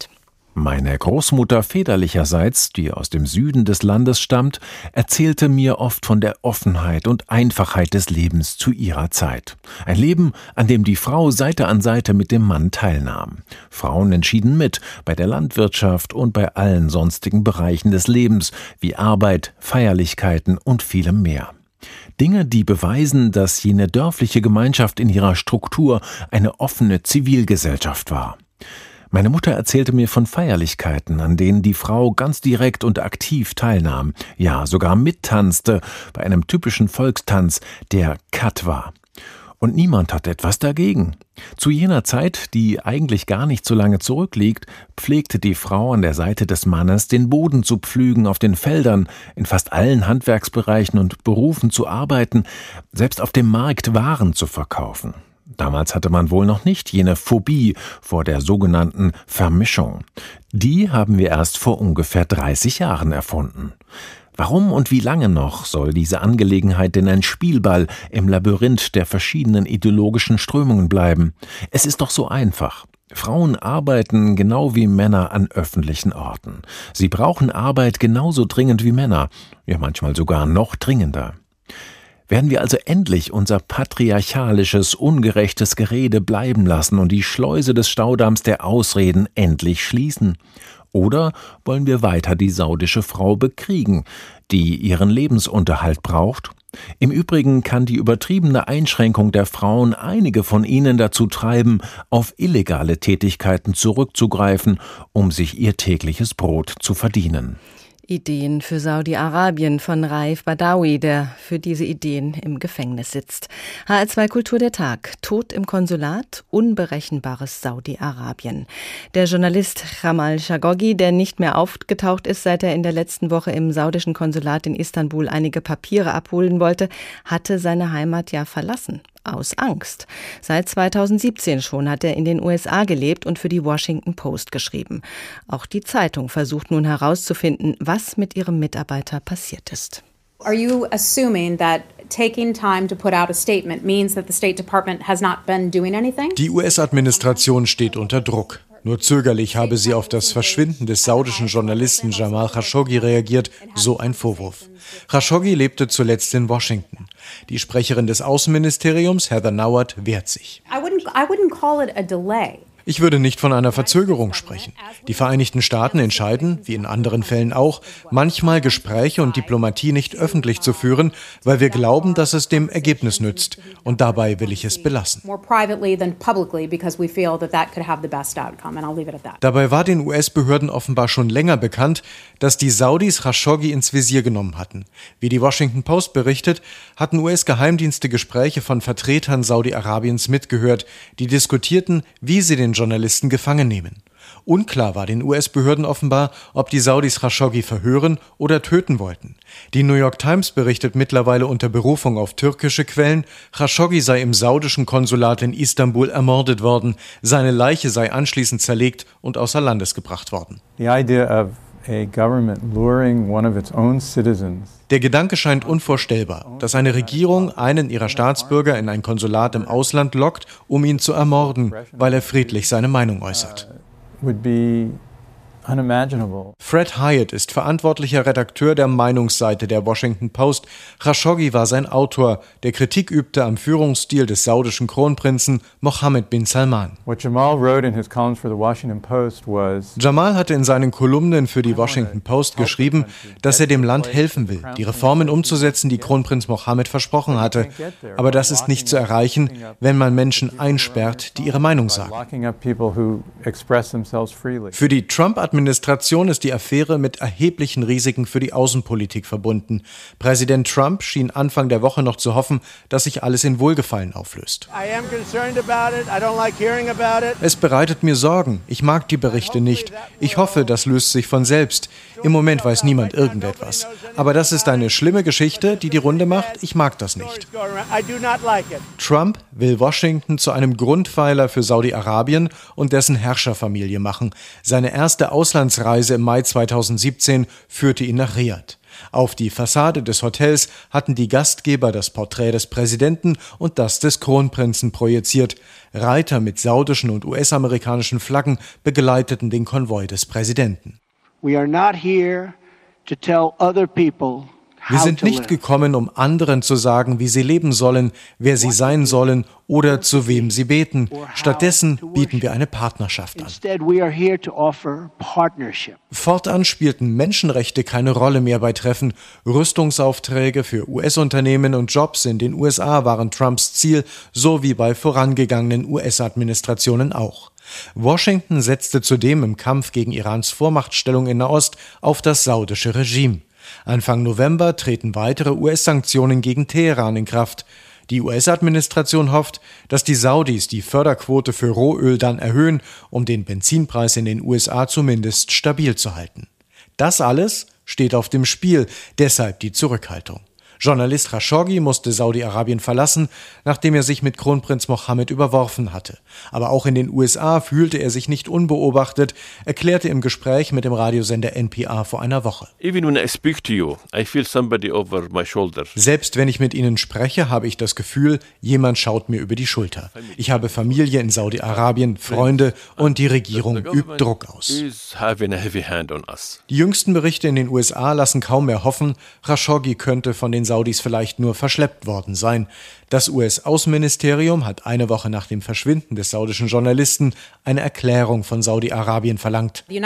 [SPEAKER 13] Meine Großmutter väterlicherseits, die aus dem Süden des Landes stammt, erzählte mir oft von der Offenheit und Einfachheit des Lebens zu ihrer Zeit. Ein Leben, an dem die Frau Seite an Seite mit dem Mann teilnahm. Frauen entschieden mit bei der Landwirtschaft und bei allen sonstigen Bereichen des Lebens, wie Arbeit, Feierlichkeiten und vielem mehr. Dinge, die beweisen, dass jene dörfliche Gemeinschaft in ihrer Struktur eine offene Zivilgesellschaft war. Meine Mutter erzählte mir von Feierlichkeiten, an denen die Frau ganz direkt und aktiv teilnahm, ja sogar mittanzte bei einem typischen Volkstanz, der Katwa. Und niemand hat etwas dagegen. Zu jener Zeit, die eigentlich gar nicht so lange zurückliegt, pflegte die Frau an der Seite des Mannes den Boden zu pflügen auf den Feldern, in fast allen Handwerksbereichen und Berufen zu arbeiten, selbst auf dem Markt Waren zu verkaufen. Damals hatte man wohl noch nicht jene Phobie vor der sogenannten Vermischung. Die haben wir erst vor ungefähr 30 Jahren erfunden. Warum und wie lange noch soll diese Angelegenheit denn ein Spielball im Labyrinth der verschiedenen ideologischen Strömungen bleiben? Es ist doch so einfach. Frauen arbeiten genau wie Männer an öffentlichen Orten. Sie brauchen Arbeit genauso dringend wie Männer, ja manchmal sogar noch dringender. Werden wir also endlich unser patriarchalisches, ungerechtes Gerede bleiben lassen und die Schleuse des Staudamms der Ausreden endlich schließen? Oder wollen wir weiter die saudische Frau bekriegen, die ihren Lebensunterhalt braucht? Im Übrigen kann die übertriebene Einschränkung der Frauen einige von ihnen dazu treiben, auf illegale Tätigkeiten zurückzugreifen, um sich ihr tägliches Brot zu verdienen.
[SPEAKER 3] Ideen für Saudi-Arabien von Raif Badawi, der für diese Ideen im Gefängnis sitzt. HR2 Kultur der Tag. Tod im Konsulat, unberechenbares Saudi-Arabien. Der Journalist Jamal Khashoggi, der nicht mehr aufgetaucht ist, seit er in der letzten Woche im saudischen Konsulat in Istanbul einige Papiere abholen wollte, hatte seine Heimat ja verlassen. Aus Angst. Seit 2017 schon hat er in den USA gelebt und für die Washington Post geschrieben. Auch die Zeitung versucht nun herauszufinden, was mit ihrem Mitarbeiter passiert ist.
[SPEAKER 17] Are you assuming that taking time to put out a statement means that the State Department has not been doing anything?
[SPEAKER 6] Die US-Administration steht unter Druck. Nur zögerlich habe sie auf das Verschwinden des saudischen Journalisten Jamal Khashoggi reagiert, so ein Vorwurf. Khashoggi lebte zuletzt in Washington. Die Sprecherin des Außenministeriums, Heather Nauert, wehrt sich.
[SPEAKER 17] I wouldn't call it a delay.
[SPEAKER 6] Ich würde nicht von einer Verzögerung sprechen. Die Vereinigten Staaten entscheiden, wie in anderen Fällen auch, manchmal Gespräche und Diplomatie nicht öffentlich zu führen, weil wir glauben, dass es dem Ergebnis nützt. Und dabei will ich es belassen. Dabei war den US-Behörden offenbar schon länger bekannt, dass die Saudis Khashoggi ins Visier genommen hatten. Wie die Washington Post berichtet, hatten US-Geheimdienste Gespräche von Vertretern Saudi-Arabiens mitgehört, die diskutierten, wie sie den Journalisten gefangen nehmen. Unklar war den US-Behörden offenbar, ob die Saudis Khashoggi verhören oder töten wollten. Die New York Times berichtet mittlerweile unter Berufung auf türkische Quellen, Khashoggi sei im saudischen Konsulat in Istanbul ermordet worden, seine Leiche sei anschließend zerlegt und außer Landes gebracht worden. Der Gedanke scheint unvorstellbar, dass eine Regierung einen ihrer Staatsbürger in ein Konsulat im Ausland lockt, um ihn zu ermorden, weil er friedlich seine Meinung äußert. Fred Hiatt ist verantwortlicher Redakteur der Meinungsseite der Washington Post. Khashoggi war sein Autor, der Kritik übte am Führungsstil des saudischen Kronprinzen Mohammed bin Salman. Jamal hatte in seinen Kolumnen für die Washington Post geschrieben, dass er dem Land helfen will, die Reformen umzusetzen, die Kronprinz Mohammed versprochen hatte. Aber das ist nicht zu erreichen, wenn man Menschen einsperrt, die ihre Meinung sagen. Für die Trump-Administration ist die Affäre mit erheblichen Risiken für die Außenpolitik verbunden. Präsident Trump schien Anfang der Woche noch zu hoffen, dass sich alles in Wohlgefallen auflöst. Es bereitet mir Sorgen. Ich mag die Berichte nicht. Ich hoffe, das löst sich von selbst. Im Moment weiß niemand irgendetwas. Aber das ist eine schlimme Geschichte, die Runde macht. Ich mag das nicht. Trump will Washington zu einem Grundpfeiler für Saudi-Arabien und dessen Herrscherfamilie machen. Seine erste Auslandsreise im Mai 2017 führte ihn nach Riad. Auf die Fassade des Hotels hatten die Gastgeber das Porträt des Präsidenten und das des Kronprinzen projiziert. Reiter mit saudischen und US-amerikanischen Flaggen begleiteten den Konvoi des Präsidenten. Wir sind nicht gekommen, um anderen zu sagen, wie sie leben sollen, wer sie sein sollen oder zu wem sie beten. Stattdessen bieten wir eine Partnerschaft an. Fortan spielten Menschenrechte keine Rolle mehr bei Treffen. Rüstungsaufträge für US-Unternehmen und Jobs in den USA waren Trumps Ziel, so wie bei vorangegangenen US-Administrationen auch. Washington setzte zudem im Kampf gegen Irans Vormachtstellung in Nahost auf das saudische Regime. Anfang November treten weitere US-Sanktionen gegen Teheran in Kraft. Die US-Administration hofft, dass die Saudis die Förderquote für Rohöl dann erhöhen, um den Benzinpreis in den USA zumindest stabil zu halten. Das alles steht auf dem Spiel, deshalb die Zurückhaltung. Journalist Khashoggi musste Saudi-Arabien verlassen, nachdem er sich mit Kronprinz Mohammed überworfen hatte. Aber auch in den USA fühlte er sich nicht unbeobachtet, erklärte im Gespräch mit dem Radiosender NPR vor einer Woche. Selbst wenn ich mit Ihnen spreche, habe ich das Gefühl, jemand schaut mir über die Schulter. Ich habe Familie in Saudi-Arabien, Freunde und die Regierung übt Druck aus. Die jüngsten Berichte in den USA lassen kaum mehr hoffen, Khashoggi könnte von den Saudis vielleicht nur verschleppt worden sein. Das US-Außenministerium hat eine Woche nach dem Verschwinden des saudischen Journalisten eine Erklärung von Saudi-Arabien verlangt. Die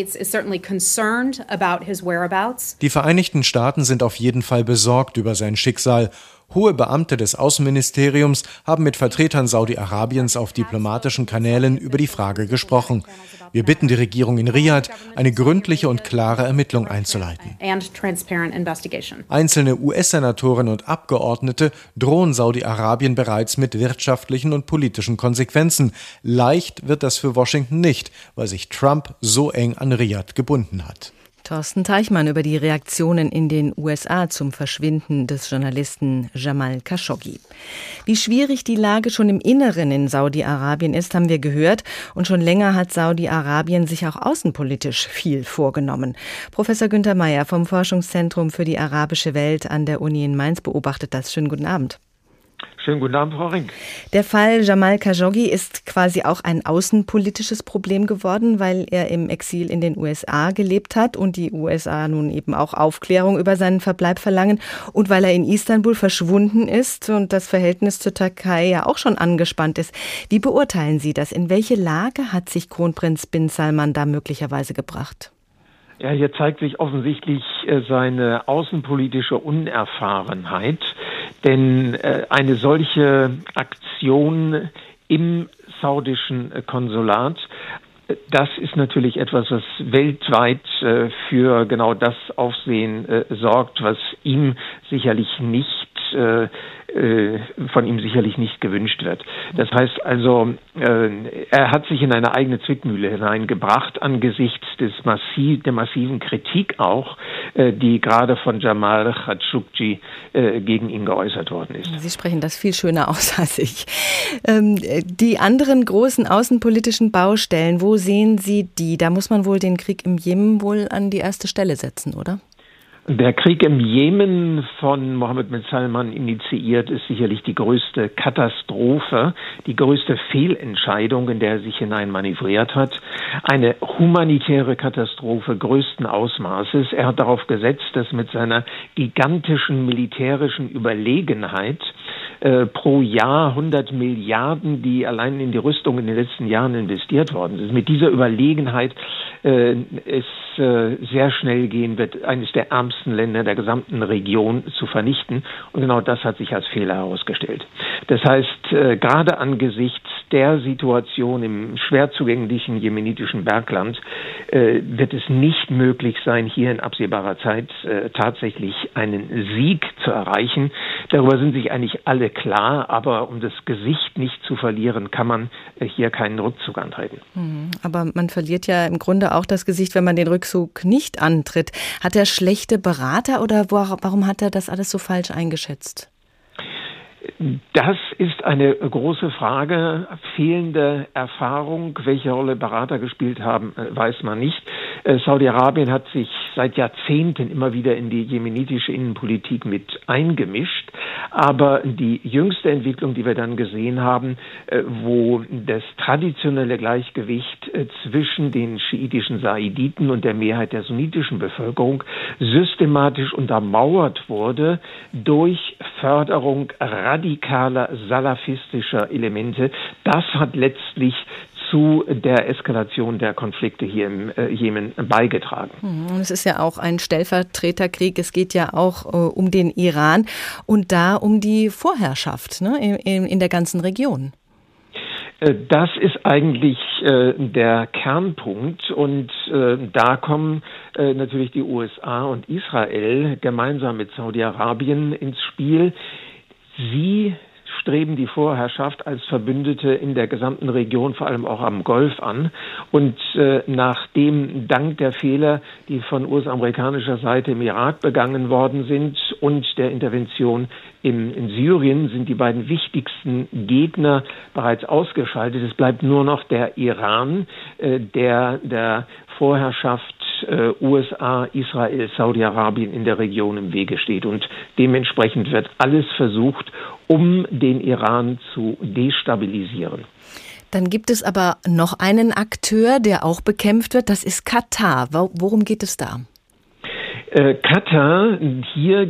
[SPEAKER 6] Vereinigten Staaten sind auf jeden Fall besorgt über sein Schicksal. Hohe Beamte des Außenministeriums haben mit Vertretern Saudi-Arabiens auf diplomatischen Kanälen über die Frage gesprochen. Wir bitten die Regierung in Riad, eine gründliche und klare Ermittlung einzuleiten. Einzelne US-Senatoren und Abgeordnete drohen Saudi-Arabien bereits mit wirtschaftlichen und politischen Konsequenzen. Leicht wird das für Washington nicht, weil sich Trump so eng an Riad gebunden hat.
[SPEAKER 3] Thorsten Teichmann über die Reaktionen in den USA zum Verschwinden des Journalisten Jamal Khashoggi. Wie schwierig die Lage schon im Inneren in Saudi-Arabien ist, haben wir gehört. Und schon länger hat Saudi-Arabien sich auch außenpolitisch viel vorgenommen. Professor Günther Meyer vom Forschungszentrum für die arabische Welt an der Uni in Mainz beobachtet das. Schönen guten Abend.
[SPEAKER 18] Schönen guten Abend, Frau Rink.
[SPEAKER 3] Der Fall Jamal Khashoggi ist quasi auch ein außenpolitisches Problem geworden, weil er im Exil in den USA gelebt hat und die USA nun eben auch Aufklärung über seinen Verbleib verlangen und weil er in Istanbul verschwunden ist und das Verhältnis zur Türkei ja auch schon angespannt ist. Wie beurteilen Sie das? In welche Lage hat sich Kronprinz bin Salman da möglicherweise gebracht?
[SPEAKER 18] Ja, hier zeigt sich offensichtlich seine außenpolitische Unerfahrenheit, denn eine solche Aktion im saudischen Konsulat, das ist natürlich etwas, was weltweit für genau das Aufsehen sorgt, was ihm sicherlich nicht von ihm sicherlich nicht gewünscht wird. Das heißt also, er hat sich in eine eigene Zwickmühle hineingebracht angesichts der massiven Kritik auch, die gerade von Jamal Khashoggi gegen ihn geäußert worden ist.
[SPEAKER 3] Sie sprechen das viel schöner aus als ich. Die anderen großen außenpolitischen Baustellen, wo sehen Sie die? Da muss man wohl den Krieg im Jemen wohl an die erste Stelle setzen, oder?
[SPEAKER 18] Der Krieg im Jemen, von Mohammed bin Salman initiiert, ist sicherlich die größte Katastrophe, die größte Fehlentscheidung, in der er sich hineinmanövriert hat. Eine humanitäre Katastrophe größten Ausmaßes. Er hat darauf gesetzt, dass mit seiner gigantischen militärischen Überlegenheit pro Jahr 100 Milliarden, die allein in die Rüstung in den letzten Jahren investiert worden sind. Mit dieser Überlegenheit es sehr schnell gehen wird, eines der ärmsten Länder der gesamten Region zu vernichten. Und genau das hat sich als Fehler herausgestellt. Das heißt, gerade angesichts der Situation im schwer zugänglichen jemenitischen Bergland wird es nicht möglich sein, hier in absehbarer Zeit tatsächlich einen Sieg zu erreichen. Darüber sind sich eigentlich alle klar, aber um das Gesicht nicht zu verlieren, kann man hier keinen Rückzug antreten.
[SPEAKER 3] Aber man verliert ja im Grunde auch das Gesicht, wenn man den Rückzug nicht antritt. Hat er schlechte Berater oder warum hat er das alles so falsch eingeschätzt?
[SPEAKER 18] Das ist eine große Frage. Fehlende Erfahrung, welche Rolle Berater gespielt haben, weiß man nicht. Saudi-Arabien hat sich seit Jahrzehnten immer wieder in die jemenitische Innenpolitik mit eingemischt. Aber die jüngste Entwicklung, die wir dann gesehen haben, wo das traditionelle Gleichgewicht zwischen den schiitischen Saiditen und der Mehrheit der sunnitischen Bevölkerung systematisch untermauert wurde durch Förderung radikaler salafistischer Elemente, das hat letztlich zu der Eskalation der Konflikte hier im Jemen beigetragen.
[SPEAKER 3] Und es ist ja auch ein Stellvertreterkrieg. Es geht ja auch um den Iran und da um die Vorherrschaft, ne, in der ganzen Region.
[SPEAKER 18] Das ist eigentlich der Kernpunkt und da kommen natürlich die USA und Israel gemeinsam mit Saudi-Arabien ins Spiel. Sie streben die Vorherrschaft als Verbündete in der gesamten Region, vor allem auch am Golf an. Und nachdem dank der Fehler, die von US-amerikanischer Seite im Irak begangen worden sind und der Intervention in Syrien, sind die beiden wichtigsten Gegner bereits ausgeschaltet. Es bleibt nur noch der Iran, der Vorherrschaft USA, Israel, Saudi-Arabien in der Region im Wege steht. Und dementsprechend wird alles versucht, um den Iran zu destabilisieren.
[SPEAKER 3] Dann gibt es aber noch einen Akteur, der auch bekämpft wird, das ist Katar. Worum geht es da?
[SPEAKER 18] Katar, hier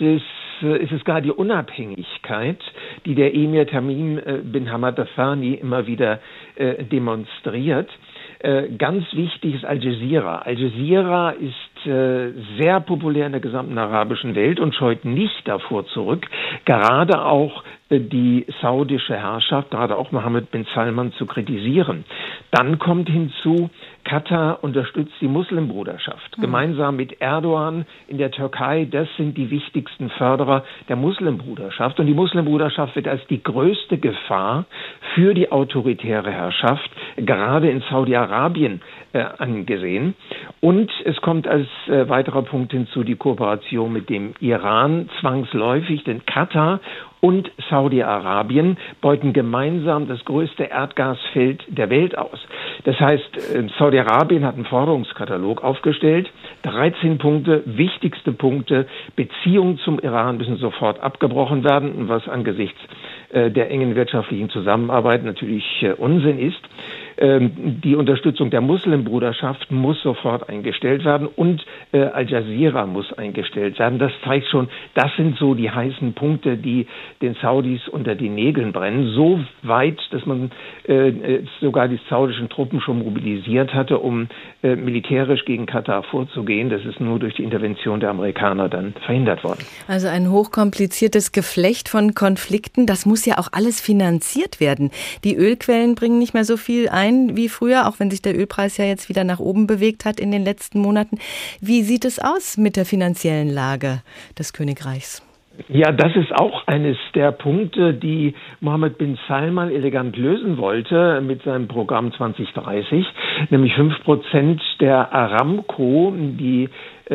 [SPEAKER 18] ist es gar die Unabhängigkeit, die der Emir Tamim bin Hamad Al-Thani immer wieder demonstriert. Ganz wichtig ist Al Jazeera. Al Jazeera ist sehr populär in der gesamten arabischen Welt und scheut nicht davor zurück, gerade auch die saudische Herrschaft, gerade auch Mohammed bin Salman zu kritisieren. Dann kommt hinzu, Katar unterstützt die Muslimbruderschaft. Gemeinsam mit Erdogan in der Türkei, das sind die wichtigsten Förderer der Muslimbruderschaft. Und die Muslimbruderschaft wird als die größte Gefahr für die autoritäre Herrschaft, gerade in Saudi-Arabien, angesehen. Und es kommt als weiterer Punkt hinzu die Kooperation mit dem Iran zwangsläufig, denn Katar und Saudi-Arabien beuten gemeinsam das größte Erdgasfeld der Welt aus. Das heißt, Saudi-Arabien hat einen Forderungskatalog aufgestellt, 13 Punkte, wichtigste Punkte, Beziehungen zum Iran müssen sofort abgebrochen werden, was angesichts der engen wirtschaftlichen Zusammenarbeit natürlich Unsinn ist. Die Unterstützung der Muslimbruderschaft muss sofort eingestellt werden und Al Jazeera muss eingestellt werden. Das zeigt schon, das sind so die heißen Punkte, die den Saudis unter die Nägeln brennen. So weit, dass man sogar die saudischen Truppen schon mobilisiert hatte, um militärisch gegen Katar vorzugehen. Das ist nur durch die Intervention der Amerikaner dann verhindert worden.
[SPEAKER 3] Also ein hochkompliziertes Geflecht von Konflikten. Das muss ja auch alles finanziert werden. Die Ölquellen bringen nicht mehr so viel ein wie früher, auch wenn sich der Ölpreis ja jetzt wieder nach oben bewegt hat in den letzten Monaten. Wie sieht es aus mit der finanziellen Lage des Königreichs?
[SPEAKER 18] Ja, das ist auch eines der Punkte, die Mohammed bin Salman elegant lösen wollte mit seinem Programm 2030, nämlich 5% der Aramco, die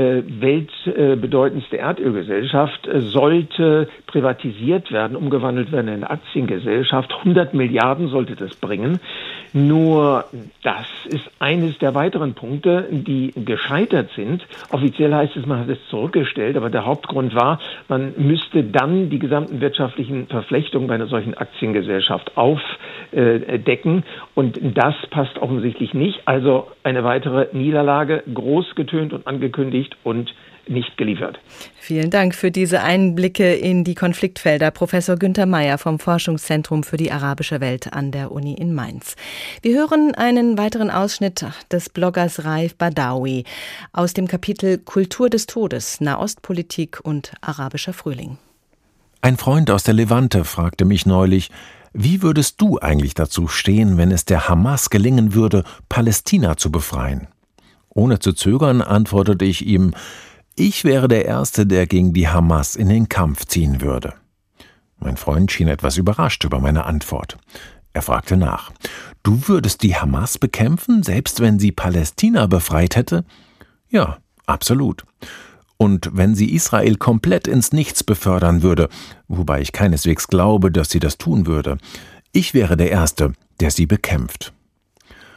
[SPEAKER 18] weltbedeutendste Erdölgesellschaft, sollte privatisiert werden, umgewandelt werden in eine Aktiengesellschaft. 100 Milliarden sollte das bringen. Nur das ist eines der weiteren Punkte, die gescheitert sind. Offiziell heißt es, man hat es zurückgestellt, aber der Hauptgrund war, man müsste dann die gesamten wirtschaftlichen Verflechtungen bei einer solchen Aktiengesellschaft aufdecken. Und das passt offensichtlich nicht. Also eine weitere Niederlage, groß getönt und angekündigt und nicht geliefert.
[SPEAKER 3] Vielen Dank für diese Einblicke in die Konfliktfelder. Professor Günther Meyer vom Forschungszentrum für die arabische Welt an der Uni in Mainz. Wir hören einen weiteren Ausschnitt des Bloggers Raif Badawi aus dem Kapitel Kultur des Todes, Nahostpolitik und arabischer Frühling.
[SPEAKER 13] Ein Freund aus der Levante fragte mich neulich, wie würdest du eigentlich dazu stehen, wenn es der Hamas gelingen würde, Palästina zu befreien? Ohne zu zögern antwortete ich ihm, ich wäre der Erste, der gegen die Hamas in den Kampf ziehen würde. Mein Freund schien etwas überrascht über meine Antwort. Er fragte nach, du würdest die Hamas bekämpfen, selbst wenn sie Palästina befreit hätte? Ja, absolut. Und wenn sie Israel komplett ins Nichts befördern würde, wobei ich keineswegs glaube, dass sie das tun würde, ich wäre der Erste, der sie bekämpft.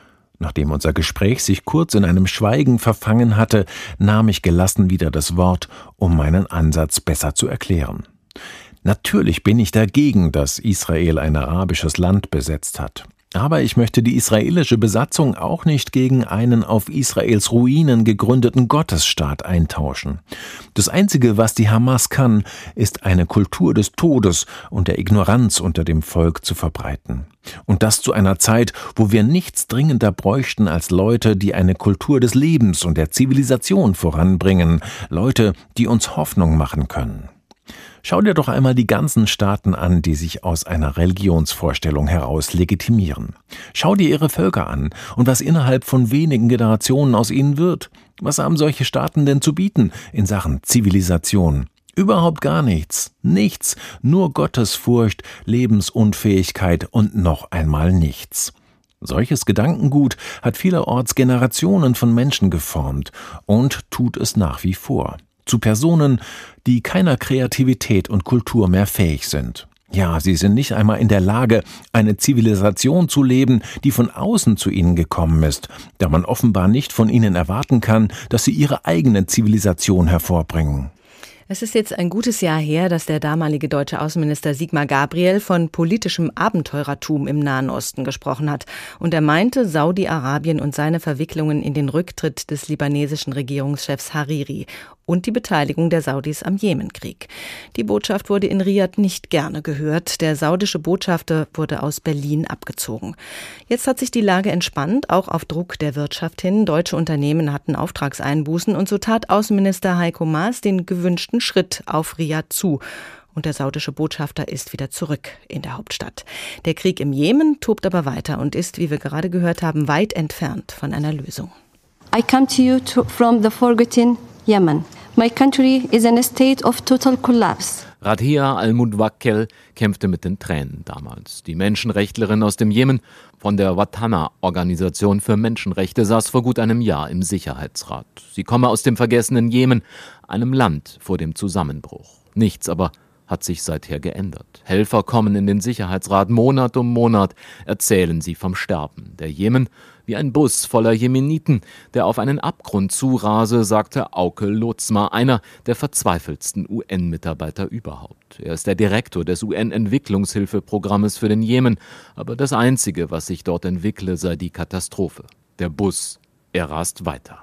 [SPEAKER 13] Nachdem unser Gespräch sich kurz in einem Schweigen verfangen hatte, nahm ich gelassen wieder das Wort, um meinen Ansatz besser zu erklären. Natürlich bin ich dagegen, dass Israel ein arabisches Land besetzt hat. Aber ich möchte die israelische Besatzung auch nicht gegen einen auf Israels Ruinen gegründeten Gottesstaat eintauschen. Das Einzige, was die Hamas kann, ist eine Kultur des Todes und der Ignoranz unter dem Volk zu verbreiten. Und das zu einer Zeit, wo wir nichts dringender bräuchten als Leute, die eine Kultur des Lebens und der Zivilisation voranbringen, Leute, die uns Hoffnung machen können. Schau dir doch einmal die ganzen Staaten an, die sich aus einer Religionsvorstellung heraus legitimieren. Schau dir ihre Völker an und was innerhalb von wenigen Generationen aus ihnen wird. Was haben solche Staaten denn zu bieten in Sachen Zivilisation? Überhaupt gar nichts. Nichts. Nur Gottesfurcht, Lebensunfähigkeit und noch einmal nichts. Solches Gedankengut hat vielerorts Generationen von Menschen geformt und tut es nach wie vor. Zu Personen, die keiner Kreativität und Kultur mehr fähig sind. Ja, sie sind nicht einmal in der Lage, eine Zivilisation zu leben, die von außen zu ihnen gekommen ist, da man offenbar nicht von ihnen erwarten kann, dass sie ihre eigene Zivilisation hervorbringen.
[SPEAKER 3] Es ist jetzt ein gutes Jahr her, dass der damalige deutsche Außenminister Sigmar Gabriel von politischem Abenteurertum im Nahen Osten gesprochen hat. Und er meinte Saudi-Arabien und seine Verwicklungen in den Rücktritt des libanesischen Regierungschefs Hariri und die Beteiligung der Saudis am Jemenkrieg. Die Botschaft wurde in Riad nicht gerne gehört. Der saudische Botschafter wurde aus Berlin abgezogen. Jetzt hat sich die Lage entspannt, auch auf Druck der Wirtschaft hin. Deutsche Unternehmen hatten Auftragseinbußen und so tat Außenminister Heiko Maas den gewünschten Schritt auf Riad zu. Und der saudische Botschafter ist wieder zurück in der Hauptstadt. Der Krieg im Jemen tobt aber weiter und ist, wie wir gerade gehört haben, weit entfernt von einer Lösung.
[SPEAKER 19] I come to you from the forgotten Yemen. My country is in a state of total collapse.
[SPEAKER 20] Radhia al-Mudwakkel kämpfte mit den Tränen damals. Die Menschenrechtlerin aus dem Jemen von der Watana-Organisation für Menschenrechte saß vor gut einem Jahr im Sicherheitsrat. Sie komme aus dem vergessenen Jemen, einem Land vor dem Zusammenbruch. Nichts aber hat sich seither geändert. Helfer kommen in den Sicherheitsrat Monat um Monat, erzählen sie vom Sterben. Der Jemen wie ein Bus voller Jemeniten, der auf einen Abgrund zurase, sagte Auke Lotzma, einer der verzweifeltsten UN-Mitarbeiter überhaupt. Er ist der Direktor des UN-Entwicklungshilfeprogrammes für den Jemen, aber das Einzige, was sich dort entwickle, sei die Katastrophe. Der Bus, er rast weiter.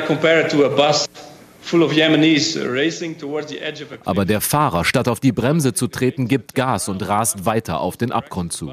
[SPEAKER 20] Aber der Fahrer, statt auf die Bremse zu treten, gibt Gas und rast weiter auf den Abgrund zu.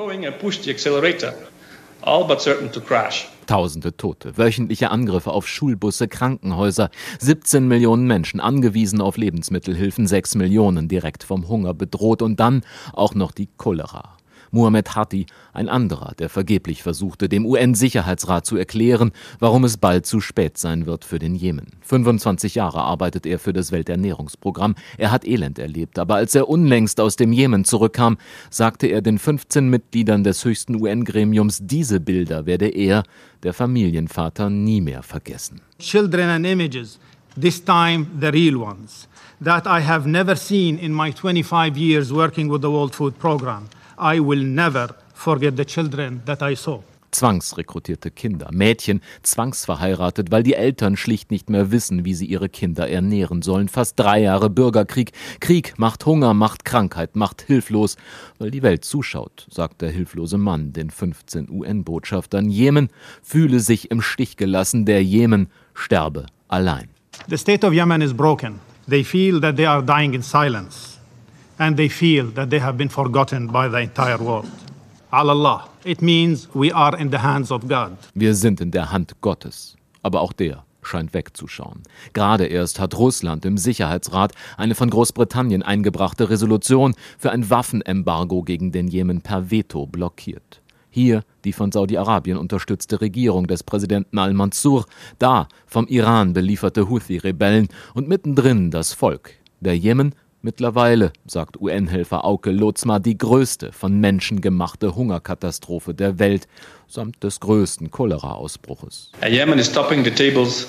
[SPEAKER 20] Tausende Tote, wöchentliche Angriffe auf Schulbusse, Krankenhäuser, 17 Millionen Menschen angewiesen auf Lebensmittelhilfen, 6 Millionen direkt vom Hunger bedroht und dann auch noch die Cholera. Muhammad Hati, ein anderer, der vergeblich versuchte, dem UN-Sicherheitsrat zu erklären, warum es bald zu spät sein wird für den Jemen. 25 Jahre arbeitet er für das Welternährungsprogramm. Er hat Elend erlebt, aber als er unlängst aus dem Jemen zurückkam, sagte er den 15 Mitgliedern des höchsten UN-Gremiums, diese Bilder werde er, der Familienvater, nie mehr vergessen.
[SPEAKER 21] Children and images, this time the real ones, that I have never seen in my 25 years working with the World Food Programme. I will never forget the children that I saw.
[SPEAKER 20] Zwangsrekrutierte Kinder, Mädchen zwangsverheiratet, weil die Eltern schlicht nicht mehr wissen, wie sie ihre Kinder ernähren sollen. Fast 3 Jahre Bürgerkrieg. Krieg macht Hunger, macht Krankheit, macht hilflos, weil die Welt zuschaut, sagt der hilflose Mann den 15 UN-Botschaftern. Jemen fühle sich im Stich gelassen, der Jemen sterbe allein.
[SPEAKER 21] The state of Yemen is broken. They feel that they are dying in silence. And they feel that they have been forgotten by the entire world. Allah, it means we are in the hands of God.
[SPEAKER 20] Wir sind in der Hand Gottes, aber auch der scheint wegzuschauen. Gerade erst hat Russland im Sicherheitsrat eine von Großbritannien eingebrachte Resolution für ein Waffenembargo gegen den Jemen per Veto blockiert. Hier die von Saudi-Arabien unterstützte Regierung des Präsidenten al-Mansur, da vom Iran belieferte Houthi-Rebellen und mittendrin das Volk. Der Jemen mittlerweile, sagt UN-Helfer Auke Lotzma, die größte von Menschen gemachte Hungerkatastrophe der Welt samt des größten Cholera-Ausbruches.
[SPEAKER 22] Yemen is topping the tables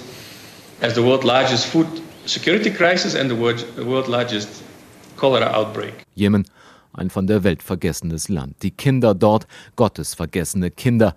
[SPEAKER 22] as the world's largest food security crisis and the world's largest cholera outbreak.
[SPEAKER 20] Jemen, ein von der Welt vergessenes Land. Die Kinder dort, gottesvergessene Kinder.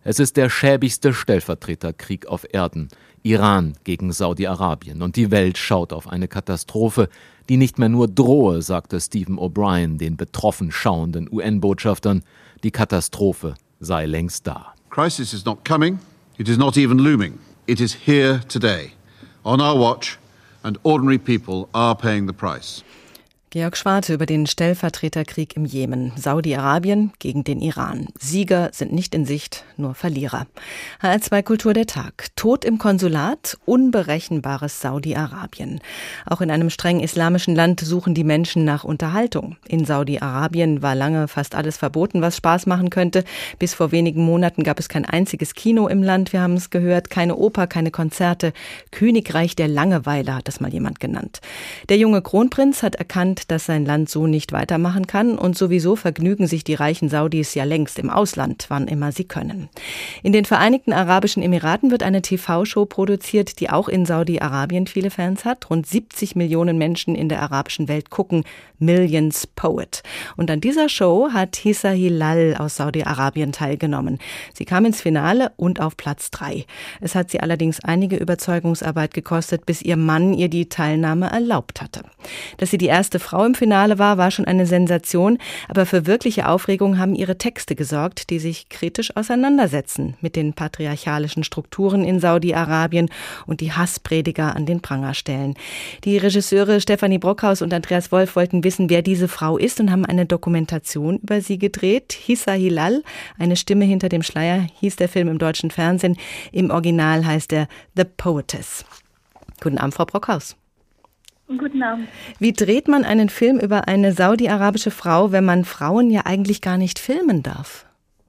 [SPEAKER 20] Es ist der schäbigste Stellvertreterkrieg auf Erden. Iran gegen Saudi-Arabien. Und die Welt schaut auf eine Katastrophe, die nicht mehr nur drohe, sagte Stephen O'Brien den betroffen schauenden UN-Botschaftern. Die Katastrophe sei längst da.
[SPEAKER 1] Crisis is not coming. It is not even looming. It is here today. On our watch. And ordinary people are paying the price.
[SPEAKER 3] Georg Schwarte über den Stellvertreterkrieg im Jemen. Saudi-Arabien gegen den Iran. Sieger sind nicht in Sicht, nur Verlierer. HR2 Kultur der Tag. Tod im Konsulat, unberechenbares Saudi-Arabien. Auch in einem streng islamischen Land suchen die Menschen nach Unterhaltung. In Saudi-Arabien war lange fast alles verboten, was Spaß machen könnte. Bis vor wenigen Monaten gab es kein einziges Kino im Land, wir haben es gehört, keine Oper, keine Konzerte. Königreich der Langeweile hat das mal jemand genannt. Der junge Kronprinz hat erkannt, dass sein Land so nicht weitermachen kann und sowieso vergnügen sich die reichen Saudis ja längst im Ausland, wann immer sie können. In den Vereinigten Arabischen Emiraten wird eine TV-Show produziert, die auch in Saudi-Arabien viele Fans hat. Rund 70 Millionen Menschen in der arabischen Welt gucken Millions Poet. Und an dieser Show hat Hissa Hilal aus Saudi-Arabien teilgenommen. Sie kam ins Finale und auf Platz 3. Es hat sie allerdings einige Überzeugungsarbeit gekostet, bis ihr Mann ihr die Teilnahme erlaubt hatte. Dass sie die erste Frau im Finale war schon eine Sensation, aber für wirkliche Aufregung haben ihre Texte gesorgt, die sich kritisch auseinandersetzen mit den patriarchalischen Strukturen in Saudi-Arabien und die Hassprediger an den Pranger stellen. Die Regisseure Stefanie Brockhaus und Andreas Wolf wollten wissen, wer diese Frau ist und haben eine Dokumentation über sie gedreht. Hissa Hilal, eine Stimme hinter dem Schleier, hieß der Film im deutschen Fernsehen. Im Original heißt er The Poetess. Guten Abend, Frau Brockhaus.
[SPEAKER 2] Guten Abend.
[SPEAKER 3] Wie dreht man einen Film über eine saudi-arabische Frau, wenn man Frauen ja eigentlich gar nicht filmen darf?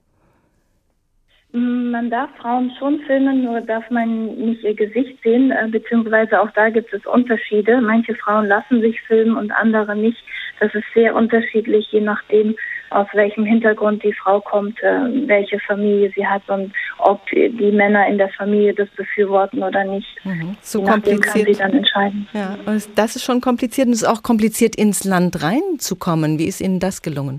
[SPEAKER 2] Man darf Frauen schon filmen, nur darf man nicht ihr Gesicht sehen, beziehungsweise auch da gibt es Unterschiede. Manche Frauen lassen sich filmen und andere nicht. Das ist sehr unterschiedlich, je nachdem, aus welchem Hintergrund die Frau kommt, welche Familie sie hat und ob die Männer in der Familie das befürworten oder nicht.
[SPEAKER 3] So
[SPEAKER 2] je nachdem
[SPEAKER 3] kompliziert.
[SPEAKER 2] kann sie dann entscheiden.
[SPEAKER 3] Ja, das ist schon kompliziert und es ist auch kompliziert, ins Land reinzukommen. Wie ist Ihnen das gelungen?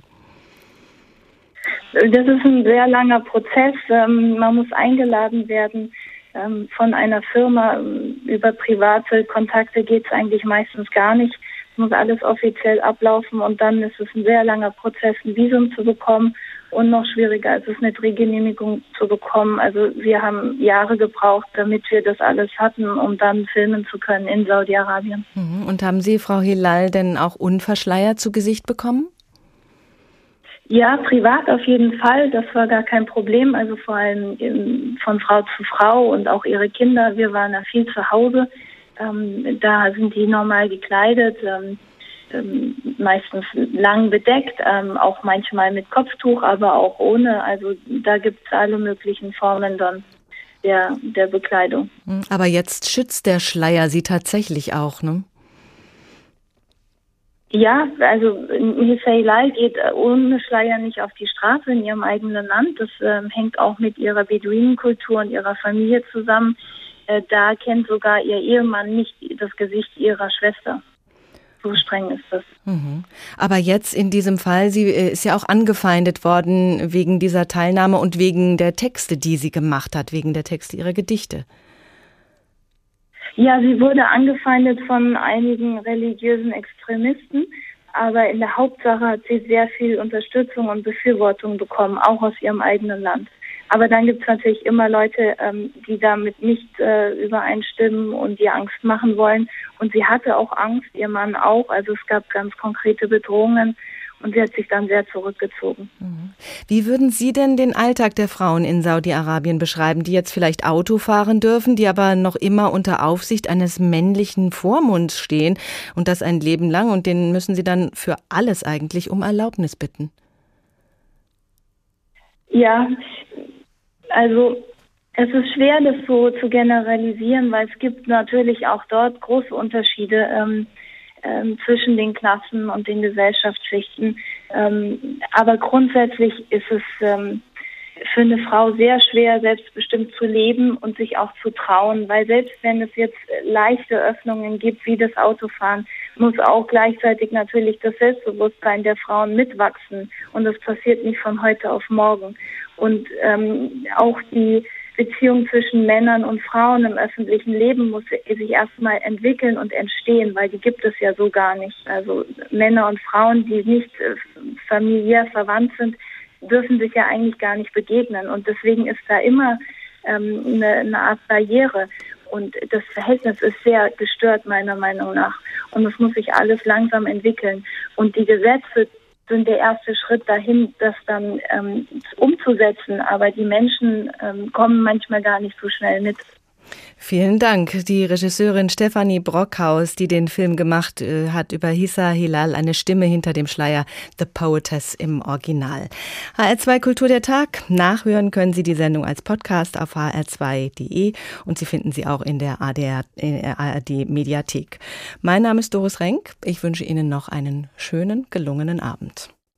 [SPEAKER 2] Das ist ein sehr langer Prozess. Man muss eingeladen werden von einer Firma. Über private Kontakte geht es eigentlich meistens gar nicht. Es muss alles offiziell ablaufen und dann ist es ein sehr langer Prozess, ein Visum zu bekommen und noch schwieriger ist es, eine Drehgenehmigung zu bekommen. Also wir haben Jahre gebraucht, damit wir das alles hatten, um dann filmen zu können in Saudi-Arabien.
[SPEAKER 3] Und haben Sie, Frau Hilal, denn auch unverschleiert zu Gesicht bekommen?
[SPEAKER 2] Ja, privat auf jeden Fall. Das war gar kein Problem. Also vor allem von Frau zu Frau und auch ihre Kinder. Wir waren da viel zu Hause. Da sind die normal gekleidet, meistens lang bedeckt, auch manchmal mit Kopftuch, aber auch ohne. Also da gibt es alle möglichen Formen dann der Bekleidung.
[SPEAKER 3] Aber jetzt schützt der Schleier Sie tatsächlich auch, ne?
[SPEAKER 2] Ja, also Hissa Hilal geht ohne Schleier nicht auf die Straße in ihrem eigenen Land. Das hängt auch mit ihrer Beduinenkultur und ihrer Familie zusammen. Da kennt sogar ihr Ehemann nicht das Gesicht ihrer Schwester. So streng ist das.
[SPEAKER 3] Aber jetzt in diesem Fall, sie ist ja auch angefeindet worden wegen dieser Teilnahme und wegen der Texte, die sie gemacht hat, wegen der Texte ihrer Gedichte.
[SPEAKER 2] Ja, sie wurde angefeindet von einigen religiösen Extremisten, aber in der Hauptsache hat sie sehr viel Unterstützung und Befürwortung bekommen, auch aus ihrem eigenen Land. Aber dann gibt es natürlich immer Leute, die damit nicht übereinstimmen und ihr Angst machen wollen. Und sie hatte auch Angst, ihr Mann auch. Also es gab ganz konkrete Bedrohungen und sie hat sich dann sehr zurückgezogen.
[SPEAKER 3] Wie würden Sie denn den Alltag der Frauen in Saudi-Arabien beschreiben, die jetzt vielleicht Auto fahren dürfen, die aber noch immer unter Aufsicht eines männlichen Vormunds stehen und das ein Leben lang und denen müssen Sie dann für alles eigentlich um Erlaubnis bitten?
[SPEAKER 2] Ja, also es ist schwer, das so zu generalisieren, weil es gibt natürlich auch dort große Unterschiede zwischen den Klassen und den Gesellschaftsschichten. Aber grundsätzlich ist es für eine Frau sehr schwer, selbstbestimmt zu leben und sich auch zu trauen, weil selbst wenn es jetzt leichte Öffnungen gibt, wie das Autofahren, muss auch gleichzeitig natürlich das Selbstbewusstsein der Frauen mitwachsen und das passiert nicht von heute auf morgen. Und auch die Beziehung zwischen Männern und Frauen im öffentlichen Leben muss sich erstmal entwickeln und entstehen, weil die gibt es ja so gar nicht. Also Männer und Frauen, die nicht familiär verwandt sind, dürfen sich ja eigentlich gar nicht begegnen. Und deswegen ist da immer eine Art Barriere. Und das Verhältnis ist sehr gestört, meiner Meinung nach. Und es muss sich alles langsam entwickeln. Und die Gesetze sind der erste Schritt dahin, das dann umzusetzen. Aber die Menschen kommen manchmal gar nicht so schnell mit.
[SPEAKER 3] Vielen Dank. Die Regisseurin Stefanie Brockhaus, die den Film gemacht hat über Hissa Hilal, eine Stimme hinter dem Schleier, The Poetess im Original. HR2 Kultur der Tag. Nachhören können Sie die Sendung als Podcast auf hr2.de und Sie finden sie auch in der ARD Mediathek. Mein Name ist Doris Renk. Ich wünsche Ihnen noch einen schönen, gelungenen Abend.